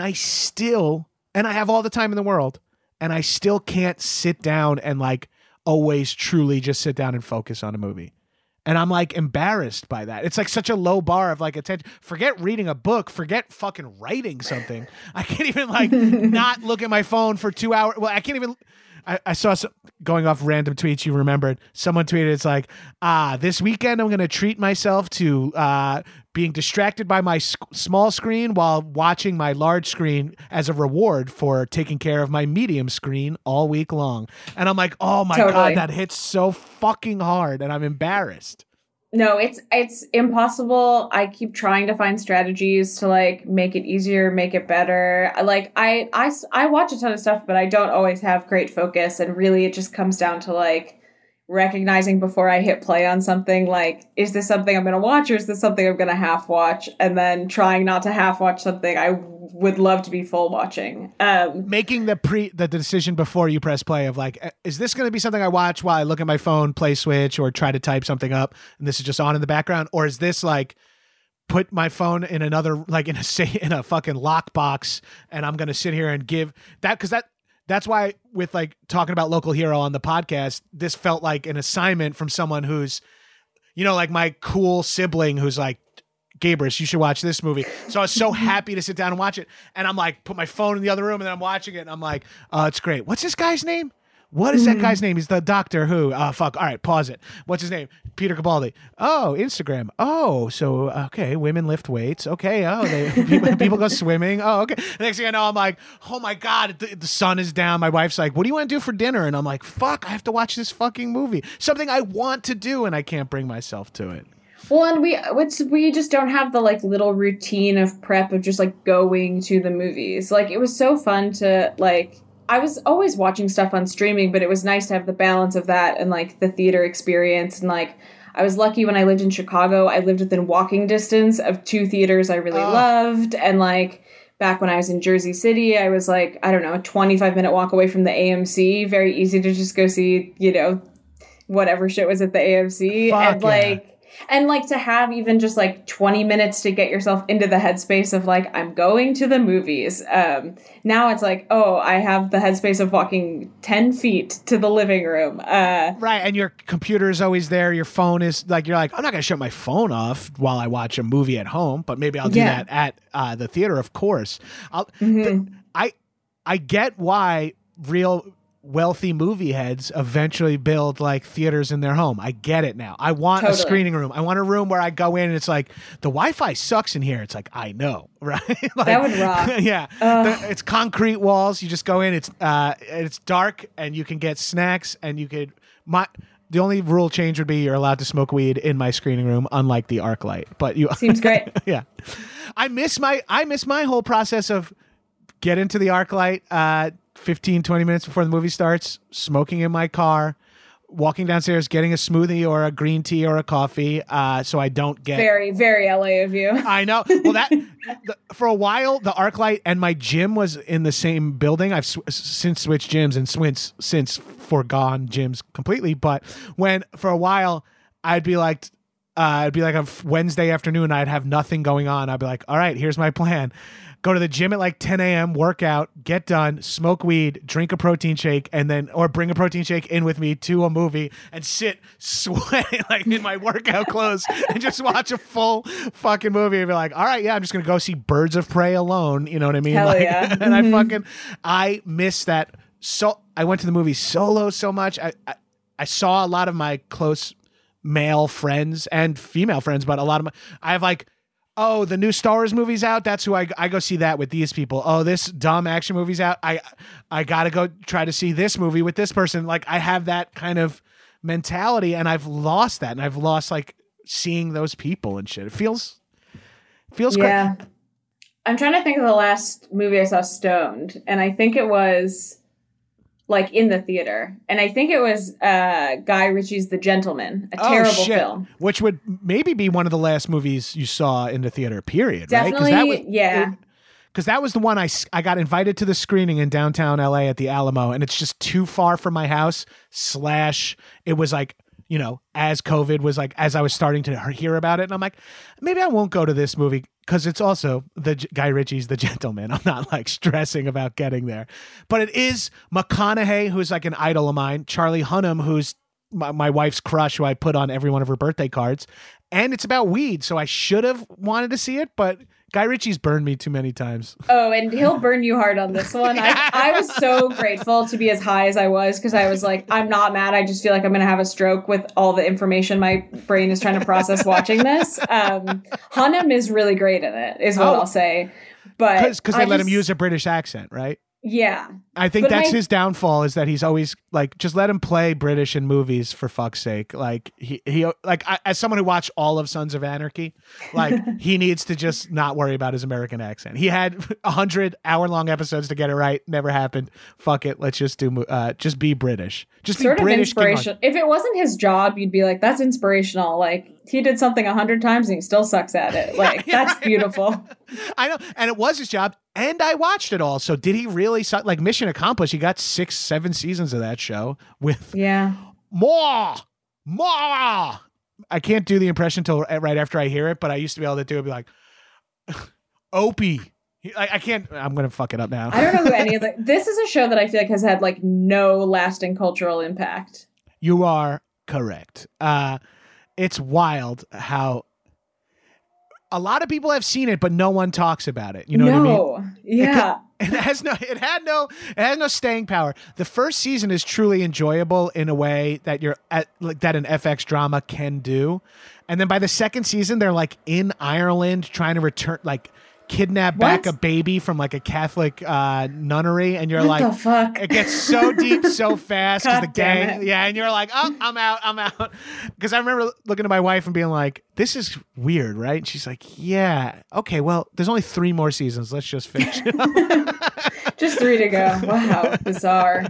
S2: I have all the time in the world, and I still can't sit down and like always truly just sit down and focus on a movie. And I'm like embarrassed by that. It's like such a low bar of like attention. Forget reading a book, forget fucking writing something. I can't even like not look at my phone for 2 hours. Well, I can't even. I saw some going off random tweets. You remembered someone tweeted, it's like, this weekend I'm going to treat myself to being distracted by my small screen while watching my large screen as a reward for taking care of my medium screen all week long. And I'm like, oh my God, that hits so fucking hard. And I'm embarrassed.
S3: No, it's impossible. I keep trying to find strategies to like make it easier, make it better. Like I watch a ton of stuff, but I don't always have great focus. And really it just comes down to like recognizing before I hit play on something, like, is this something I'm going to watch or is this something I'm going to half watch? And then trying not to half watch something I would love to be full watching.
S2: Making the decision before you press play of like, is this going to be something I watch while I look at my phone, play Switch, or try to type something up and this is just on in the background? Or is this like, put my phone in another, like in a fucking lockbox and I'm going to sit here and give that, because that's why with like talking about Local Hero on the podcast, this felt like an assignment from someone who's, you know, like my cool sibling who's like, Gabrus, you should watch this movie. So I was so happy to sit down and watch it. And I'm like, put my phone in the other room and then I'm watching it. And I'm like, it's great. What's this guy's name? What is that guy's name? He's the Doctor Who. Fuck. All right, pause it. What's his name? Peter Capaldi. Oh, Instagram. Oh, so, okay, women lift weights. Okay, people go swimming. Oh, okay. The next thing I know, I'm like, oh my God, the sun is down. My wife's like, what do you want to do for dinner? And I'm like, fuck, I have to watch this fucking movie. Something I want to do and I can't bring myself to it.
S3: Well, and we just don't have the like little routine of prep of just like going to the movies. Like it was so fun to like, I was always watching stuff on streaming, but it was nice to have the balance of that and like the theater experience. And like, I was lucky when I lived in Chicago, I lived within walking distance of 2 theaters I really loved. And like back when I was in Jersey City, I was like, I don't know, a 25-minute walk away from the AMC. Very easy to just go see, you know, whatever shit was at the AMC.
S2: Fuck
S3: and like,
S2: yeah.
S3: And like to have even just like 20 minutes to get yourself into the headspace of like, I'm going to the movies. Now it's like, oh, I have the headspace of walking 10 feet to the living room.
S2: Right. And your computer is always there. Your phone is like, you're like, I'm not going to shut my phone off while I watch a movie at home, but maybe I'll do that at the theater, of course. I get why wealthy movie heads eventually build like theaters in their home. I get it now. I want a screening room. I want a room where I go in and it's like, the Wi-Fi sucks in here. It's like, I know, right? Like,
S3: that would rock.
S2: Yeah. It's concrete walls. You just go in, it's dark, and you can get snacks, and you could, the only rule change would be you're allowed to smoke weed in my screening room, unlike the ArcLight. But you
S3: seems great.
S2: Yeah. I miss my whole process of get into the ArcLight 15, 20 minutes before the movie starts, smoking in my car, walking downstairs, getting a smoothie or a green tea or a coffee, so I don't get...
S3: Very, very LA of you.
S2: I know. Well, for a while, the ArcLight and my gym was in the same building. I've since switched gyms and since forgone gyms completely. But for a while, it'd be like a Wednesday afternoon, I'd have nothing going on. I'd be like, all right, here's my plan. Go to the gym at like 10 a.m., work out, get done, smoke weed, drink a protein shake, or bring a protein shake in with me to a movie and sit sweating like in my workout clothes and just watch a full fucking movie and be like, all right, yeah, I'm just going to go see Birds of Prey alone. You know what I mean?
S3: Hell
S2: like,
S3: yeah.
S2: And I miss that. So I went to the movie Solo so much. I saw a lot of my close male friends and female friends, but I have like, oh, the new Star Wars movie's out. That's who I go see that with these people. Oh, this dumb action movie's out. I got to go try to see this movie with this person. Like I have that kind of mentality, and I've lost that. And I've lost like seeing those people and shit. It feels
S3: yeah. Great. I'm trying to think of the last movie I saw stoned, and I think it was like in the theater, and I think it was Guy Ritchie's The Gentleman, a terrible film,
S2: which would maybe be one of the last movies you saw in the theater. Period.
S3: Definitely,
S2: right?
S3: yeah.
S2: Because that was the one I got invited to the screening in downtown LA at the Alamo, and it's just too far from my house. / it was like, you know, as COVID was like, as I was starting to hear about it, and I'm like, maybe I won't go to this movie because it's also Guy Ritchie's The Gentleman. I'm not like stressing about getting there, but it is McConaughey, who's like an idol of mine, Charlie Hunnam, who's my wife's crush, who I put on every one of her birthday cards, and it's about weed. So I should have wanted to see it, but Guy Ritchie's burned me too many times.
S3: Oh, and he'll burn you hard on this one. I was so grateful to be as high as I was, because I was like, I'm not mad. I just feel like I'm going to have a stroke with all the information my brain is trying to process watching this. Hunnam is really great in it, is what I'll say. But
S2: because they let him use a British accent, right?
S3: Yeah.
S2: I think that's his downfall, is that he's always like, just let him play British in movies for fuck's sake. Like he like as someone who watched all of Sons of Anarchy, like he needs to just not worry about his American accent. He had 100-hour-long episodes to get it right. Never happened. Fuck it. Let's just just be British. Just be British.
S3: Inspiration. If it wasn't his job, you'd be like, that's inspirational. Like he did something 100 times and he still sucks at it. Like that's beautiful.
S2: I know. And it was his job. And I watched it all. So did he really suck? Like mission accomplished. He got 6-7 seasons of that show with more. I can't do the impression till right after I hear it, but I used to be able to do it. Be like, Opie. I can't. I'm gonna fuck it up now.
S3: I don't know who any of the. This is a show that I feel like has had like no lasting cultural impact.
S2: You are correct. It's wild how a lot of people have seen it, but no one talks about it. You know what I mean?
S3: Yeah.
S2: It had no staying power. The first season is truly enjoyable in a way that that an FX drama can do. And then by the second season, they're like in Ireland trying to return, like kidnap back a baby from like a Catholic nunnery, and you're
S3: what
S2: like,
S3: the fuck?
S2: It gets so deep so fast because the gang,
S3: it.
S2: and you're like, oh, I'm out. Because I remember looking at my wife and being like, this is weird, right? And she's like, yeah, okay, well, there's only 3 more seasons. Let's just finish it.
S3: Just 3 to go. Wow, bizarre.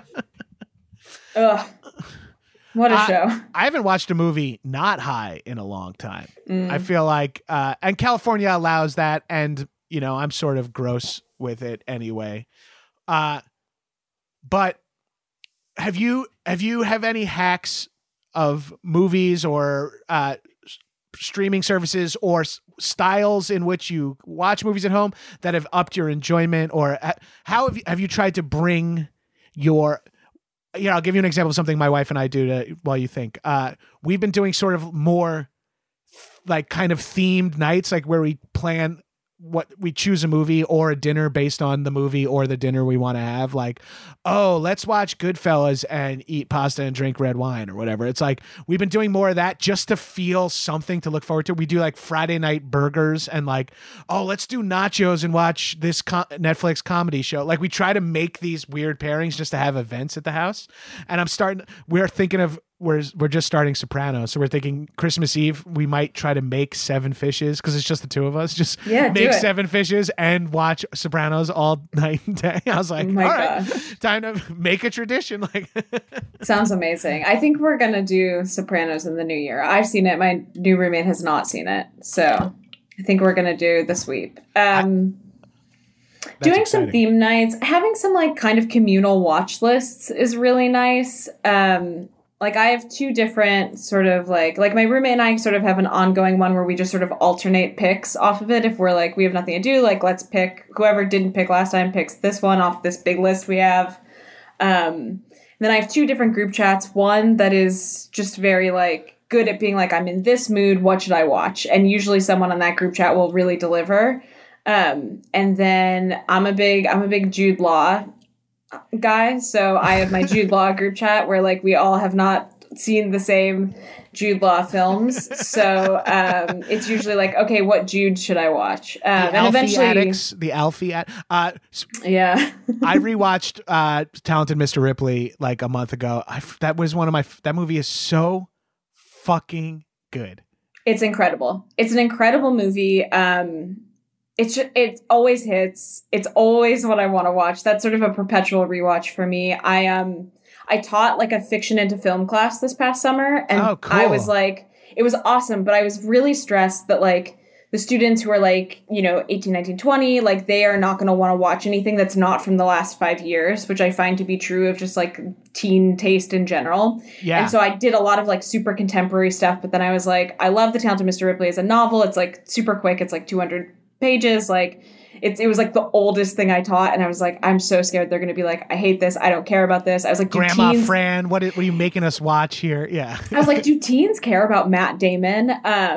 S3: Ugh. What a show.
S2: I haven't watched a movie not high in a long time. I feel like, and California allows that, and, you know, I'm sort of gross with it anyway. But have you any hacks of movies or streaming services or styles in which you watch movies at home that have upped your enjoyment? Or how have you tried to bring your... Yeah, I'll give you an example of something my wife and I do while you think. We've been doing sort of more like kind of themed nights, like where we plan what we choose a movie or a dinner based on the movie or the dinner we want to have. Like, oh, let's watch Goodfellas and eat pasta and drink red wine or whatever. It's like we've been doing more of that just to feel something to look forward to. We do like Friday night burgers and like, oh, let's do nachos and watch this Netflix comedy show. Like we try to make these weird pairings just to have events at the house. And we're thinking of, we're just starting Sopranos, so we're thinking Christmas Eve we might try to make 7 fishes because it's just the two of us. Just make 7 fishes and watch Sopranos all night and day. I was like, all right, time to make a tradition. Like,
S3: sounds amazing. I think we're gonna do Sopranos in the new year. I've seen it. My new roommate has not seen it, so I think we're gonna do the sweep. Doing exciting. Some theme nights, having some like kind of communal watch lists is really nice. Like I have 2 different sort of like my roommate and I sort of have an ongoing one where we just sort of alternate picks off of it. If we're like, we have nothing to do, like let's pick whoever didn't pick last time picks this one off this big list we have. Then I have 2 different group chats. One that is just very like good at being like, I'm in this mood. What should I watch? And usually someone on that group chat will really deliver. And then I'm a big Jude Law guy, so I have my Jude Law group chat where like we all have not seen the same Jude Law films, so it's usually like, okay, what Jude should I watch? And eventually
S2: the Alfie
S3: yeah.
S2: I rewatched Talented Mr. Ripley like a month ago. That was one of my that movie is so fucking good.
S3: It's incredible. It's an incredible movie. It always hits. It's always what I want to watch. That's sort of a perpetual rewatch for me. I taught like a fiction into film class this past summer, and
S2: cool.
S3: I was like, it was awesome, but I was really stressed that like the students who are like, 18, 19, 20, like they are not going to want to watch anything that's not from the last 5 years, which I find to be true of just like teen taste in general.
S2: Yeah.
S3: And so I did a lot of like super contemporary stuff, but then I was like, I love The Talented Mr. Ripley as a novel. It's like super quick. It's like 200 pages. Like it was like the oldest thing I taught, and I was like, I'm so scared they're going to be like, I hate this. I don't care about this. I was like,
S2: Grandma Fran, what are you making us watch here? Yeah.
S3: I was like, do teens care about Matt Damon?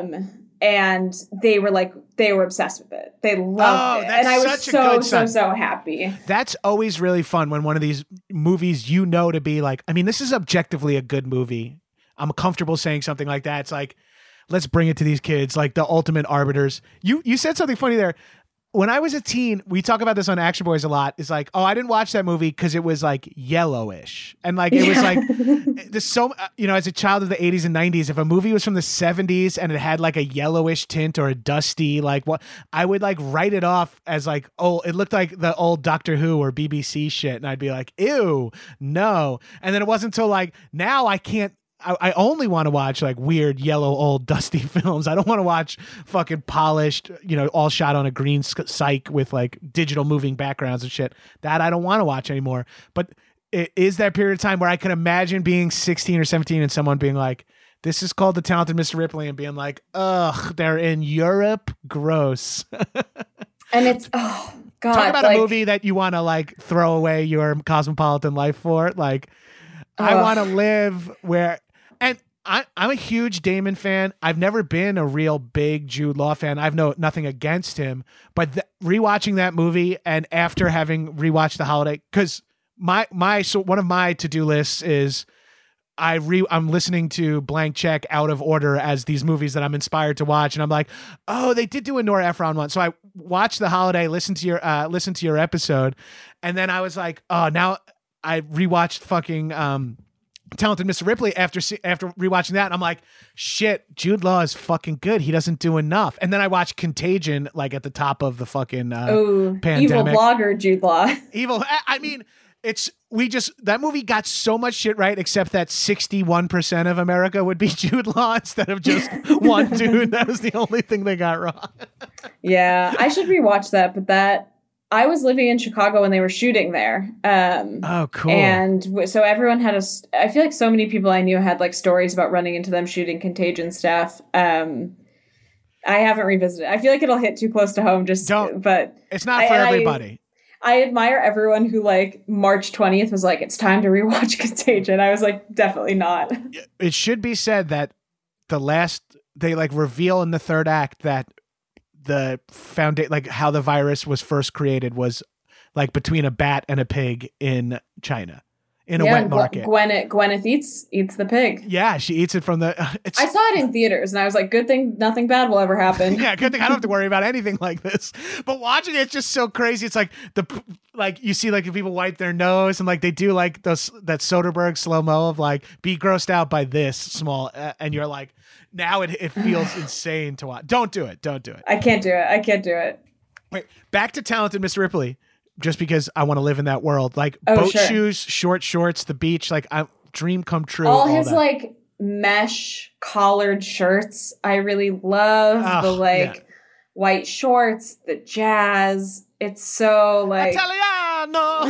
S3: And they were obsessed with it. They loved it. And I was so happy.
S2: That's always really fun when one of these movies, to be like, I mean, this is objectively a good movie. I'm comfortable saying something like that. It's like, let's bring it to these kids, like the ultimate arbiters. You said something funny there. When I was a teen, we talk about this on Action Boys a lot. It's like, oh, I didn't watch that movie because it was like yellowish. And like, it was like, there's so, as a child of the 80s and 90s, if a movie was from the 70s and it had like a yellowish tint or a dusty, like what, I would like write it off as like, oh, it looked like the old Doctor Who or BBC shit. And I'd be like, ew, no. And then it wasn't until like, now I can't, I only want to watch like weird yellow old dusty films. I don't want to watch fucking polished, all shot on a green cyc with like digital moving backgrounds and shit. That I don't want to watch anymore. But it is that period of time where I can imagine being 16 or 17 and someone being like, this is called The Talented Mr. Ripley, and being like, ugh, they're in Europe. Gross.
S3: And it's, oh God.
S2: Talk about a movie that you want to like throw away your cosmopolitan life for. Like, I want to live where... And I'm a huge Damon fan. I've never been a real big Jude Law fan. I've nothing against him, but rewatching that movie and after having rewatched The Holiday, because one of my to-do lists is I'm listening to Blank Check out of order as these movies that I'm inspired to watch, and I'm like, oh, they did do a Nora Ephron one, so I watched The Holiday, listened to your episode, and then I was like, oh, now I rewatched fucking Talented Mr. Ripley after rewatching that, and I'm like, shit, Jude Law is fucking good. He doesn't do enough. And then I watched Contagion like at the top of the fucking pandemic.
S3: Evil blogger Jude Law.
S2: Evil. I mean, that movie got so much shit right, except that 61% of America would be Jude Law instead of just one dude. That was the only thing they got wrong.
S3: Yeah, I should rewatch that, but I was living in Chicago when they were shooting there.
S2: Oh, cool.
S3: And so everyone had I feel like so many people I knew had like stories about running into them shooting Contagion stuff. I haven't revisited it. I feel like it'll hit too close to home but
S2: it's not for everybody.
S3: I admire everyone who like March 20th was like, it's time to rewatch Contagion. I was like, definitely not. It
S2: should be said that they like reveal in the third act that the like how the virus was first created was like between a bat and a pig in China in a wet market.
S3: Gwyneth eats the pig.
S2: Yeah, she eats it from the.
S3: I saw it in theaters, and I was like, "Good thing nothing bad will ever happen."
S2: Yeah, good thing I don't have to worry about anything like this. But watching it's just so crazy. It's like you see like people wipe their nose and like they do like that Soderbergh slow mo of like be grossed out by this small, and you're like, now it feels insane to watch. Don't do it.
S3: I can't do it.
S2: Wait, back to Talented Mr. Ripley. Just because I want to live in that world, like boat shoes, short shorts, the beach, like dream come true.
S3: All his that. Like mesh collared shirts, I really love the white shorts, the jazz. It's so like
S2: Italiano.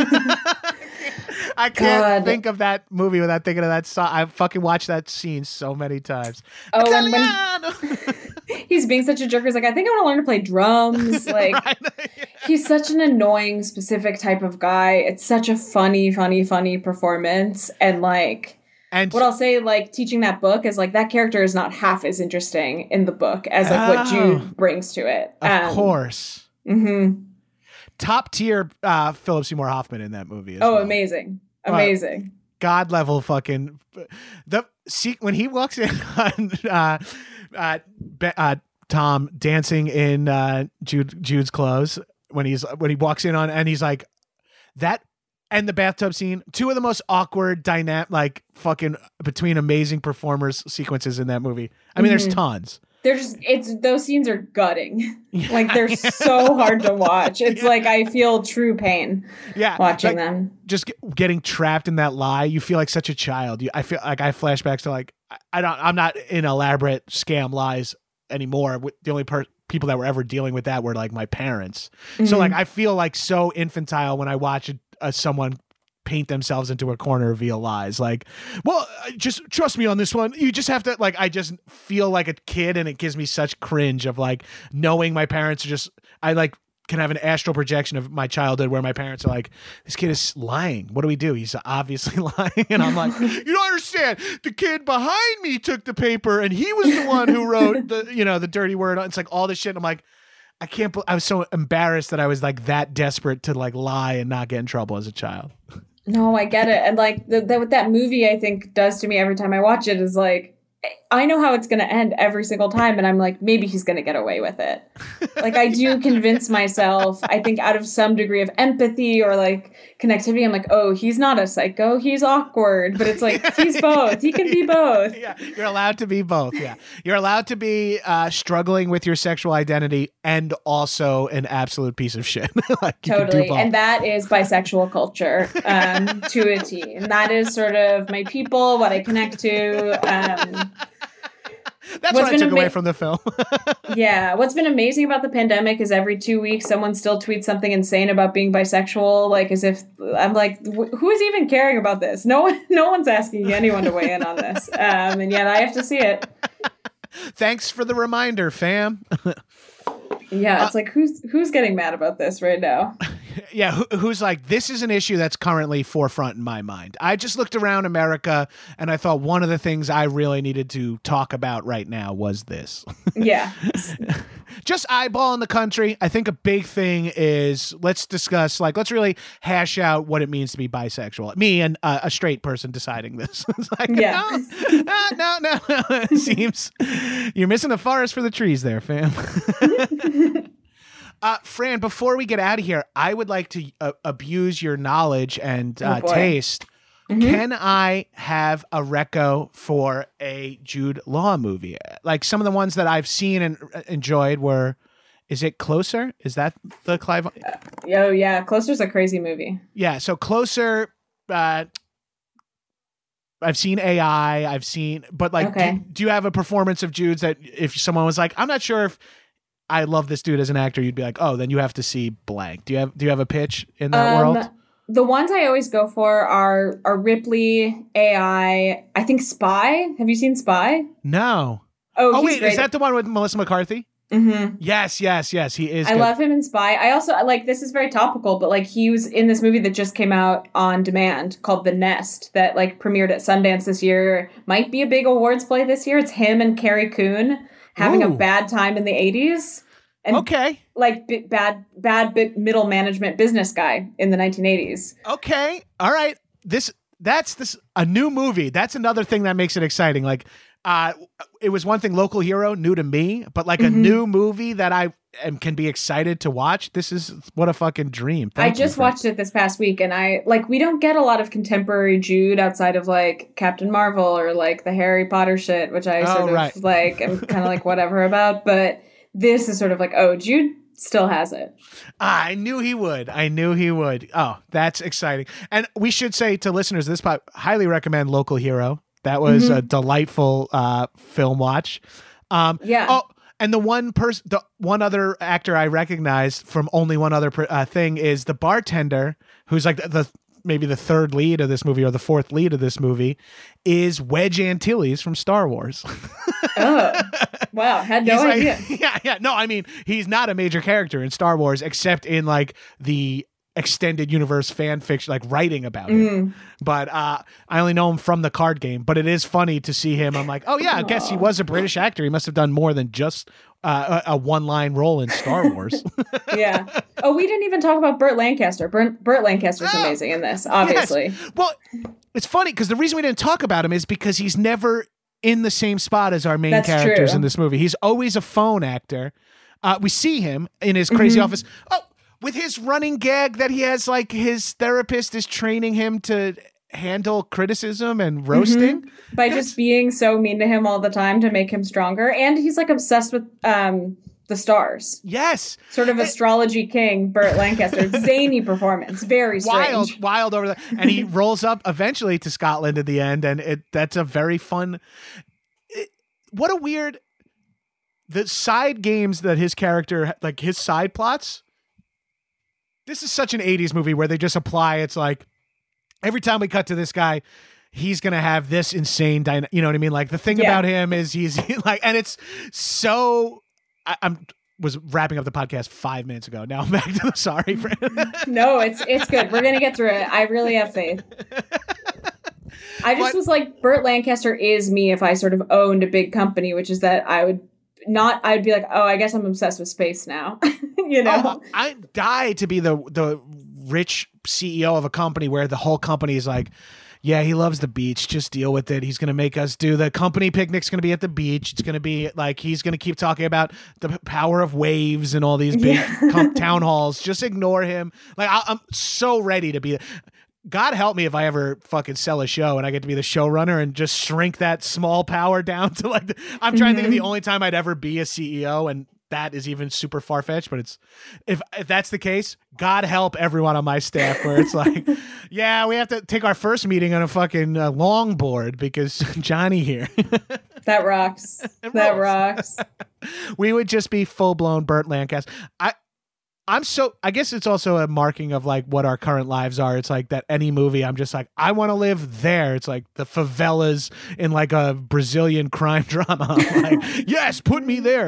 S2: I can't think of that movie without thinking of that song. I fucking watched that scene so many times.
S3: Oh, Italiano. He's being such a jerk. He's like, I think I want to learn to play drums. Like, he's such an annoying, specific type of guy. It's such a funny performance. And like, what I'll say, like, teaching that book is like, that character is not half as interesting in the book as like what Jude brings to it.
S2: Of course.
S3: Mm-hmm.
S2: Top tier Philip Seymour Hoffman in that movie. Well.
S3: Amazing.
S2: God level fucking when he walks in on Tom dancing in Jude's clothes when he walks in on and he's like that and the bathtub scene, two of the most awkward dynamic like fucking between amazing performers sequences in that movie. I mean, there's tons.
S3: They're those scenes are gutting. Like they're so hard to watch. It's like I feel true pain watching them. Just
S2: getting trapped in that lie. You feel like such a child. I feel like I have flashbacks to like I'm not in elaborate scam lies anymore. The only people that were ever dealing with that were like my parents. Mm-hmm. So like I feel like so infantile when I watch someone paint themselves into a corner via lies. Like, well, just trust me on this one. You just have to like, I just feel like a kid and it gives me such cringe of like knowing my parents are just, I like can have an astral projection of my childhood where my parents are like, this kid is lying. What do we do? He's obviously lying. And I'm like, you don't understand. The kid behind me took the paper and he was the one who wrote the dirty word. It's like all this shit. And I'm like, I was so embarrassed that I was like that desperate to like lie and not get in trouble as a child.
S3: No, I get it. And like what that movie I think does to me every time I watch it is like, I know how it's going to end every single time. And I'm like, maybe he's going to get away with it. Like I do convince myself, I think out of some degree of empathy or like connectivity, I'm like, oh, he's not a psycho. He's awkward. But it's like, he's both. He can be both.
S2: Yeah, you're allowed to be both. Yeah. You're allowed to be struggling with your sexual identity and also an absolute piece of shit. Like,
S3: totally. And that is bisexual culture to a T. And that is sort of my people, what I connect to.
S2: That's what I took away from the film.
S3: Yeah. What's been amazing about the pandemic is every 2 weeks, someone still tweets something insane about being bisexual. Like as if I'm like, who is even caring about this? No one's asking anyone to weigh in on this. And yet I have to see it.
S2: Thanks for the reminder, fam.
S3: Yeah. It's like, who's getting mad about this right now?
S2: Yeah, who's like, this is an issue that's currently forefront in my mind. I just looked around America and I thought one of the things I really needed to talk about right now was this.
S3: Yeah.
S2: Just eyeballing the country. I think a big thing is let's really hash out what it means to be bisexual. Me and a straight person deciding this. It's like,
S3: yeah.
S2: No. It seems you're missing the forest for the trees there, fam. Fran, before we get out of here, I would like to abuse your knowledge and taste. Mm-hmm. Can I have a reco for a Jude Law movie? Like some of the ones that I've seen and enjoyed were, is it Closer? Is that the Clive?
S3: Oh, yeah. Closer's a crazy movie.
S2: Yeah. So Closer, I've seen AI. But like, okay. Do you have a performance of Jude's that if someone was like, I'm not sure if I love this dude as an actor, you'd be like, oh, then you have to see blank. Do you have a pitch in that world?
S3: The ones I always go for are Ripley, AI, I think Spy. Have you seen Spy?
S2: No.
S3: Oh,
S2: wait,
S3: great.
S2: Is that the one with Melissa McCarthy?
S3: Mm-hmm.
S2: Yes, he is.
S3: I love him in Spy. I also like, this is very topical, but like he was in this movie that just came out on demand called The Nest that like premiered at Sundance this year. Might be a big awards play this year. It's him and Carrie Coon having a bad time in the 80s. and
S2: Okay.
S3: like bad middle management business guy in the 1980s.
S2: Okay. All right. That's a new movie. That's another thing that makes it exciting. Like, it was one thing, Local Hero, new to me, but like a new movie that I can be excited to watch. This is what a fucking dream.
S3: I just watched it this past week, and we don't get a lot of contemporary Jude outside of like Captain Marvel or like the Harry Potter shit, which I sort of like, I'm kind of like whatever about, but this is sort of like, oh, Jude still has it.
S2: I knew he would. Oh, that's exciting. And we should say to listeners, this part, highly recommend Local Hero. That was a delightful film watch.
S3: Yeah.
S2: Oh, and the one other actor I recognized from only one other thing is the bartender, who's like maybe the third lead of this movie or the fourth lead of this movie, is Wedge Antilles from Star Wars.
S3: Oh, wow. Had no idea.
S2: Yeah. No, I mean, he's not a major character in Star Wars except in like the extended universe fan fiction, like writing about it. But I only know him from the card game, but it is funny to see him. I'm like, oh yeah, I guess he was a British actor. He must have done more than just a one-line role in Star Wars.
S3: Yeah. Oh, we didn't even talk about Burt Lancaster. Burt Lancaster's amazing in this, obviously.
S2: Yes. Well, it's funny because the reason we didn't talk about him is because he's never in the same spot as our main characters in this movie. He's always a phone actor. We see him in his crazy office. Oh, with his running gag that he has, like his therapist is training him to handle criticism and roasting
S3: by just being so mean to him all the time to make him stronger. And he's like obsessed with the stars.
S2: Yes.
S3: Sort of astrology king, Burt Lancaster. Zany performance. Very strange.
S2: Wild over there. And he rolls up eventually to Scotland at the end. And that's a very fun. What a weird. The side games that his character, like his side plots. This is such an 80s movie where they just apply. It's like every time we cut to this guy, he's going to have this insane, you know what I mean? Like the thing about him is he's like, and it's so, I was wrapping up the podcast 5 minutes ago. Now I'm back to the sorry.
S3: No, it's good. We're going to get through it. I really have faith. I just was like, Burt Lancaster is me if I sort of owned a big company, which is that I'd be like, oh, I guess I'm obsessed with space now. You know,
S2: I'd die to be the rich CEO of a company where the whole company is like, yeah, he loves the beach. Just deal with it. He's going to make us do the company picnic's going to be at the beach. It's going to be like, he's going to keep talking about the power of waves and all these big town halls. Just ignore him. Like, I'm so ready to be. God help me if I ever fucking sell a show and I get to be the showrunner and just shrink that small power down to like, I'm trying to think of the only time I'd ever be a CEO, and that is even super far-fetched, but it's if that's the case, God help everyone on my staff where it's like, yeah, we have to take our first meeting on a fucking longboard because Johnny here.
S3: That rocks. That rocks.
S2: We would just be full-blown Burt Lancaster. I guess it's also a marking of like what our current lives are. It's like that any movie, I'm just like, I want to live there. It's like the favelas in like a Brazilian crime drama. I'm like, yes, put me there.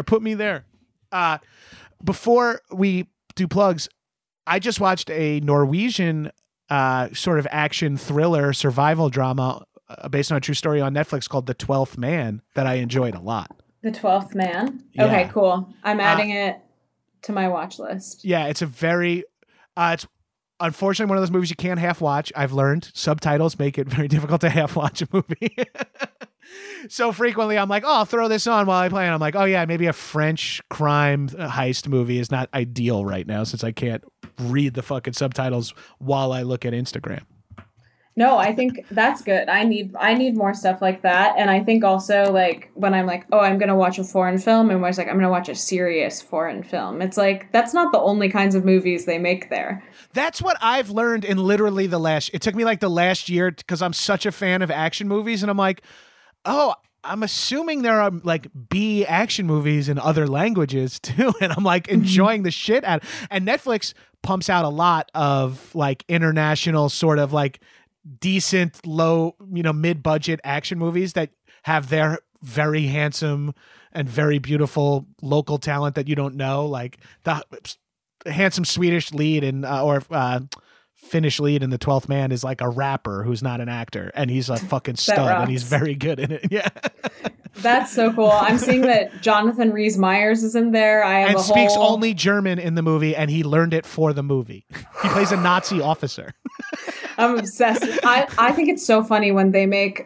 S2: Before we do plugs, I just watched a Norwegian sort of action thriller survival drama based on a true story on Netflix called The 12th Man that I enjoyed a lot.
S3: The 12th Man?
S2: Yeah.
S3: Okay, cool. I'm adding it to my watch list.
S2: Yeah, it's a very it's unfortunately one of those movies you can't half watch. I've learned subtitles make it very difficult to half watch a movie. So frequently I'm like, oh, I'll throw this on while I play. And I'm like, oh yeah, maybe a French crime heist movie is not ideal right now since I can't read the fucking subtitles while I look at Instagram.
S3: No, I think that's good. I need more stuff like that. And I think also like when I'm like, oh, I'm going to watch a foreign film, and when it's like, I'm going to watch a serious foreign film. It's like, that's not the only kinds of movies they make there.
S2: That's what I've learned in literally it took me like the last year because I'm such a fan of action movies. And I'm like, oh, I'm assuming there are like B action movies in other languages too. And I'm like enjoying the shit out. And Netflix pumps out a lot of like international sort of like decent, low, mid-budget action movies that have their very handsome and very beautiful local talent that you don't know. Like the handsome Swedish lead in, Finnish lead in The 12th Man is like a rapper who's not an actor, and he's a fucking stud, and he's very good in it. Yeah.
S3: That's so cool. I'm seeing that Jonathan Rhys-Meyers is in there.
S2: And speaks only German in the movie, and he learned it for the movie. He plays a Nazi officer.
S3: I'm obsessed. I think it's so funny when they make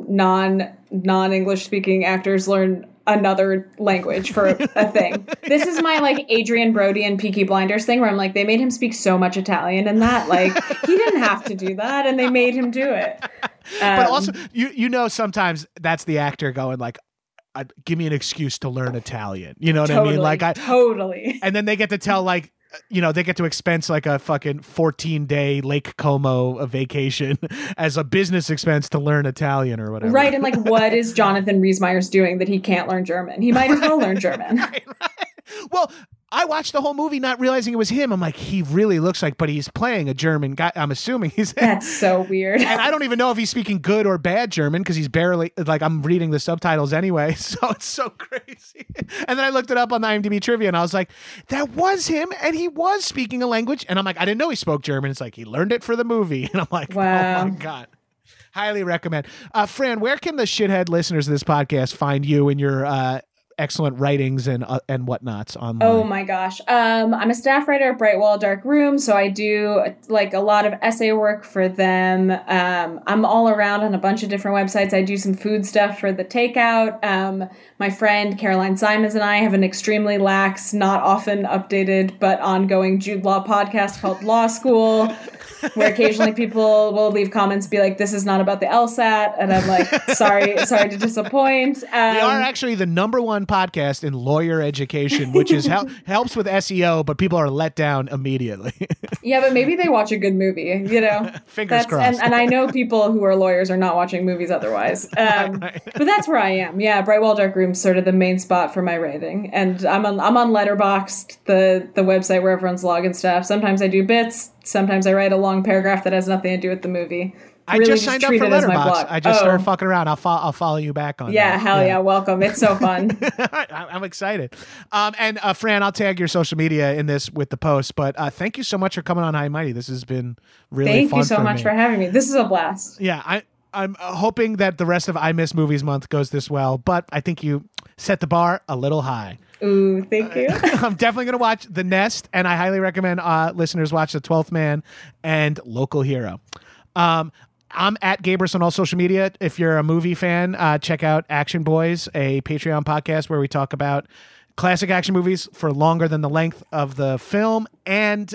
S3: non-English speaking actors learn another language for a thing. This is my like Adrian Brody and Peaky Blinders thing where I'm like, they made him speak so much Italian in that. Like, he didn't have to do that, and they made him do it.
S2: But also, you know, sometimes that's the actor going like, give me an excuse to learn Italian. You know what I mean? Like,
S3: totally.
S2: And then they get to tell like, you know, they get to expense like a fucking 14-day Lake Como vacation as a business expense to learn Italian or whatever.
S3: Right. And like, what is Jonathan Rhys-Meyers doing that he can't learn German? He might as well learn German.
S2: Right. Well, I watched the whole movie not realizing it was him. I'm like, he really looks like, but he's playing a German guy. I'm assuming he's.
S3: That's so weird.
S2: And I don't even know if he's speaking good or bad German because he's barely, like, I'm reading the subtitles anyway. So it's so crazy. And then I looked it up on the IMDb trivia and I was like, that was him. And he was speaking a language. And I'm like, I didn't know he spoke German. It's like, he learned it for the movie. And I'm like,
S3: wow.
S2: Oh my God. Highly recommend. Fran, where can the shithead listeners of this podcast find you and your excellent writings and whatnots online?
S3: Oh my gosh. I'm a staff writer at Bright Wall Dark Room, so I do like a lot of essay work for them. I'm all around on a bunch of different websites. I do some food stuff for The Takeout. My friend Caroline Simons and I have an extremely lax, not often updated, but ongoing Jude Law podcast called Law School, where occasionally people will leave comments be like, this is not about the LSAT. And I'm like, sorry to disappoint.
S2: We are actually the #1 podcast in lawyer education, which is helps with SEO, but people are let down immediately.
S3: Yeah, but maybe they watch a good movie, you know?
S2: Fingers crossed.
S3: And I know people who are lawyers are not watching movies otherwise.
S2: Right.
S3: But that's where I am. Yeah, Bright Wall Dark Room's sort of the main spot for my writing. And I'm on Letterboxd, the website where everyone's logging stuff. Sometimes I do bits. Sometimes I write a long paragraph that has nothing to do with the movie.
S2: I really just signed up for Letterboxd. I just started fucking around. I'll follow you back on that.
S3: Hell yeah. Welcome. It's so fun.
S2: I'm excited. And Fran, I'll tag your social media in this with the post, but thank you so much for coming on High and Mighty. This has been really fun.
S3: Thank you so much for having me. This is a blast.
S2: Yeah, I'm hoping that the rest of I Miss Movies Month goes this well, but I think you set the bar a little high.
S3: Ooh, thank you.
S2: I'm definitely going to watch The Nest, and I highly recommend listeners watch The 12th Man and Local Hero. I'm at Gabrus on all social media. If you're a movie fan, check out Action Boys, a Patreon podcast where we talk about classic action movies for longer than the length of the film. And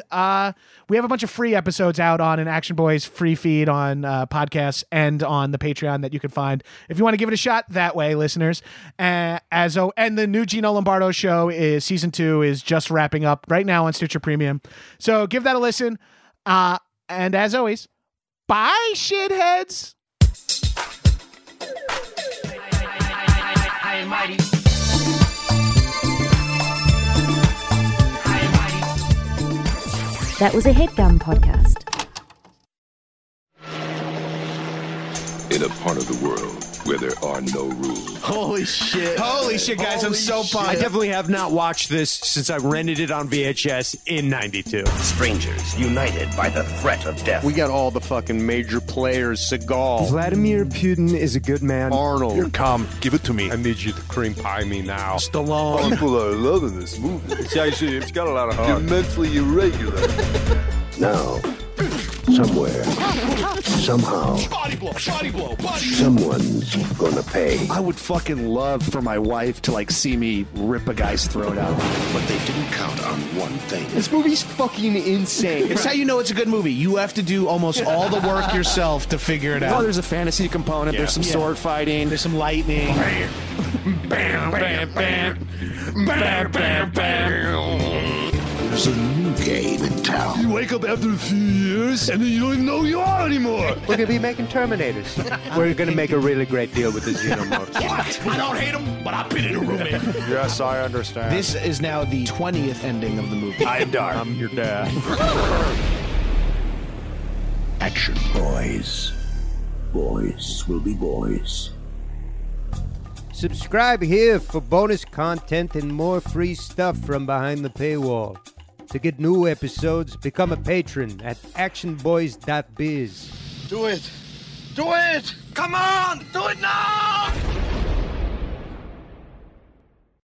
S2: we have a bunch of free episodes out on an Action Boys free feed on podcasts and on the Patreon that you can find if you want to give it a shot that way, listeners. And the new Gino Lombardo show is season 2 is just wrapping up right now on Stitcher Premium. So give that a listen. And as always, bye, shitheads.
S1: High Mighty.
S4: That was a HeadGum podcast.
S5: In a part of the world where there are no rules.
S6: Holy shit,
S2: guys. I'm so pumped.
S6: I definitely have not watched this since I rented it on VHS in 92.
S1: Strangers united by the threat of death.
S7: We got all the fucking major players. Seagal.
S6: Vladimir Putin is a good man.
S7: Arnold.
S5: Here, come, give it to me. I need you to cream pie me now.
S2: Stallone.
S7: People are loving this movie. It's got a lot of heart.
S5: You're mentally irregular.
S8: Now, somewhere, somehow, someone's gonna pay.
S9: I would fucking love for my wife to like see me rip a guy's throat out.
S8: But they didn't count on one thing.
S9: This movie's fucking insane.
S10: It's how you know it's a good movie. You have to do almost all the work yourself to figure it out.
S6: Oh, there's a fantasy component. There's some sword fighting.
S2: There's some lightning.
S1: Bam, bam, bam, bam, bam, bam.
S8: There's a new game in town.
S5: You wake up after a few years, and then you don't even know who you are anymore.
S7: We're gonna be making Terminators. We're gonna make a really great deal with the Xenomorphs.
S1: What? I don't hate him, but I've been in a room.
S7: Yes, I understand.
S10: This is now the 20th ending of the movie.
S7: I am Dark. I'm your dad.
S8: Action boys. Boys will be boys.
S11: Subscribe here for bonus content and more free stuff from behind the paywall.
S4: To get new episodes, become a patron at actionboys.biz.
S11: Do it! Do it! Come on! Do it now!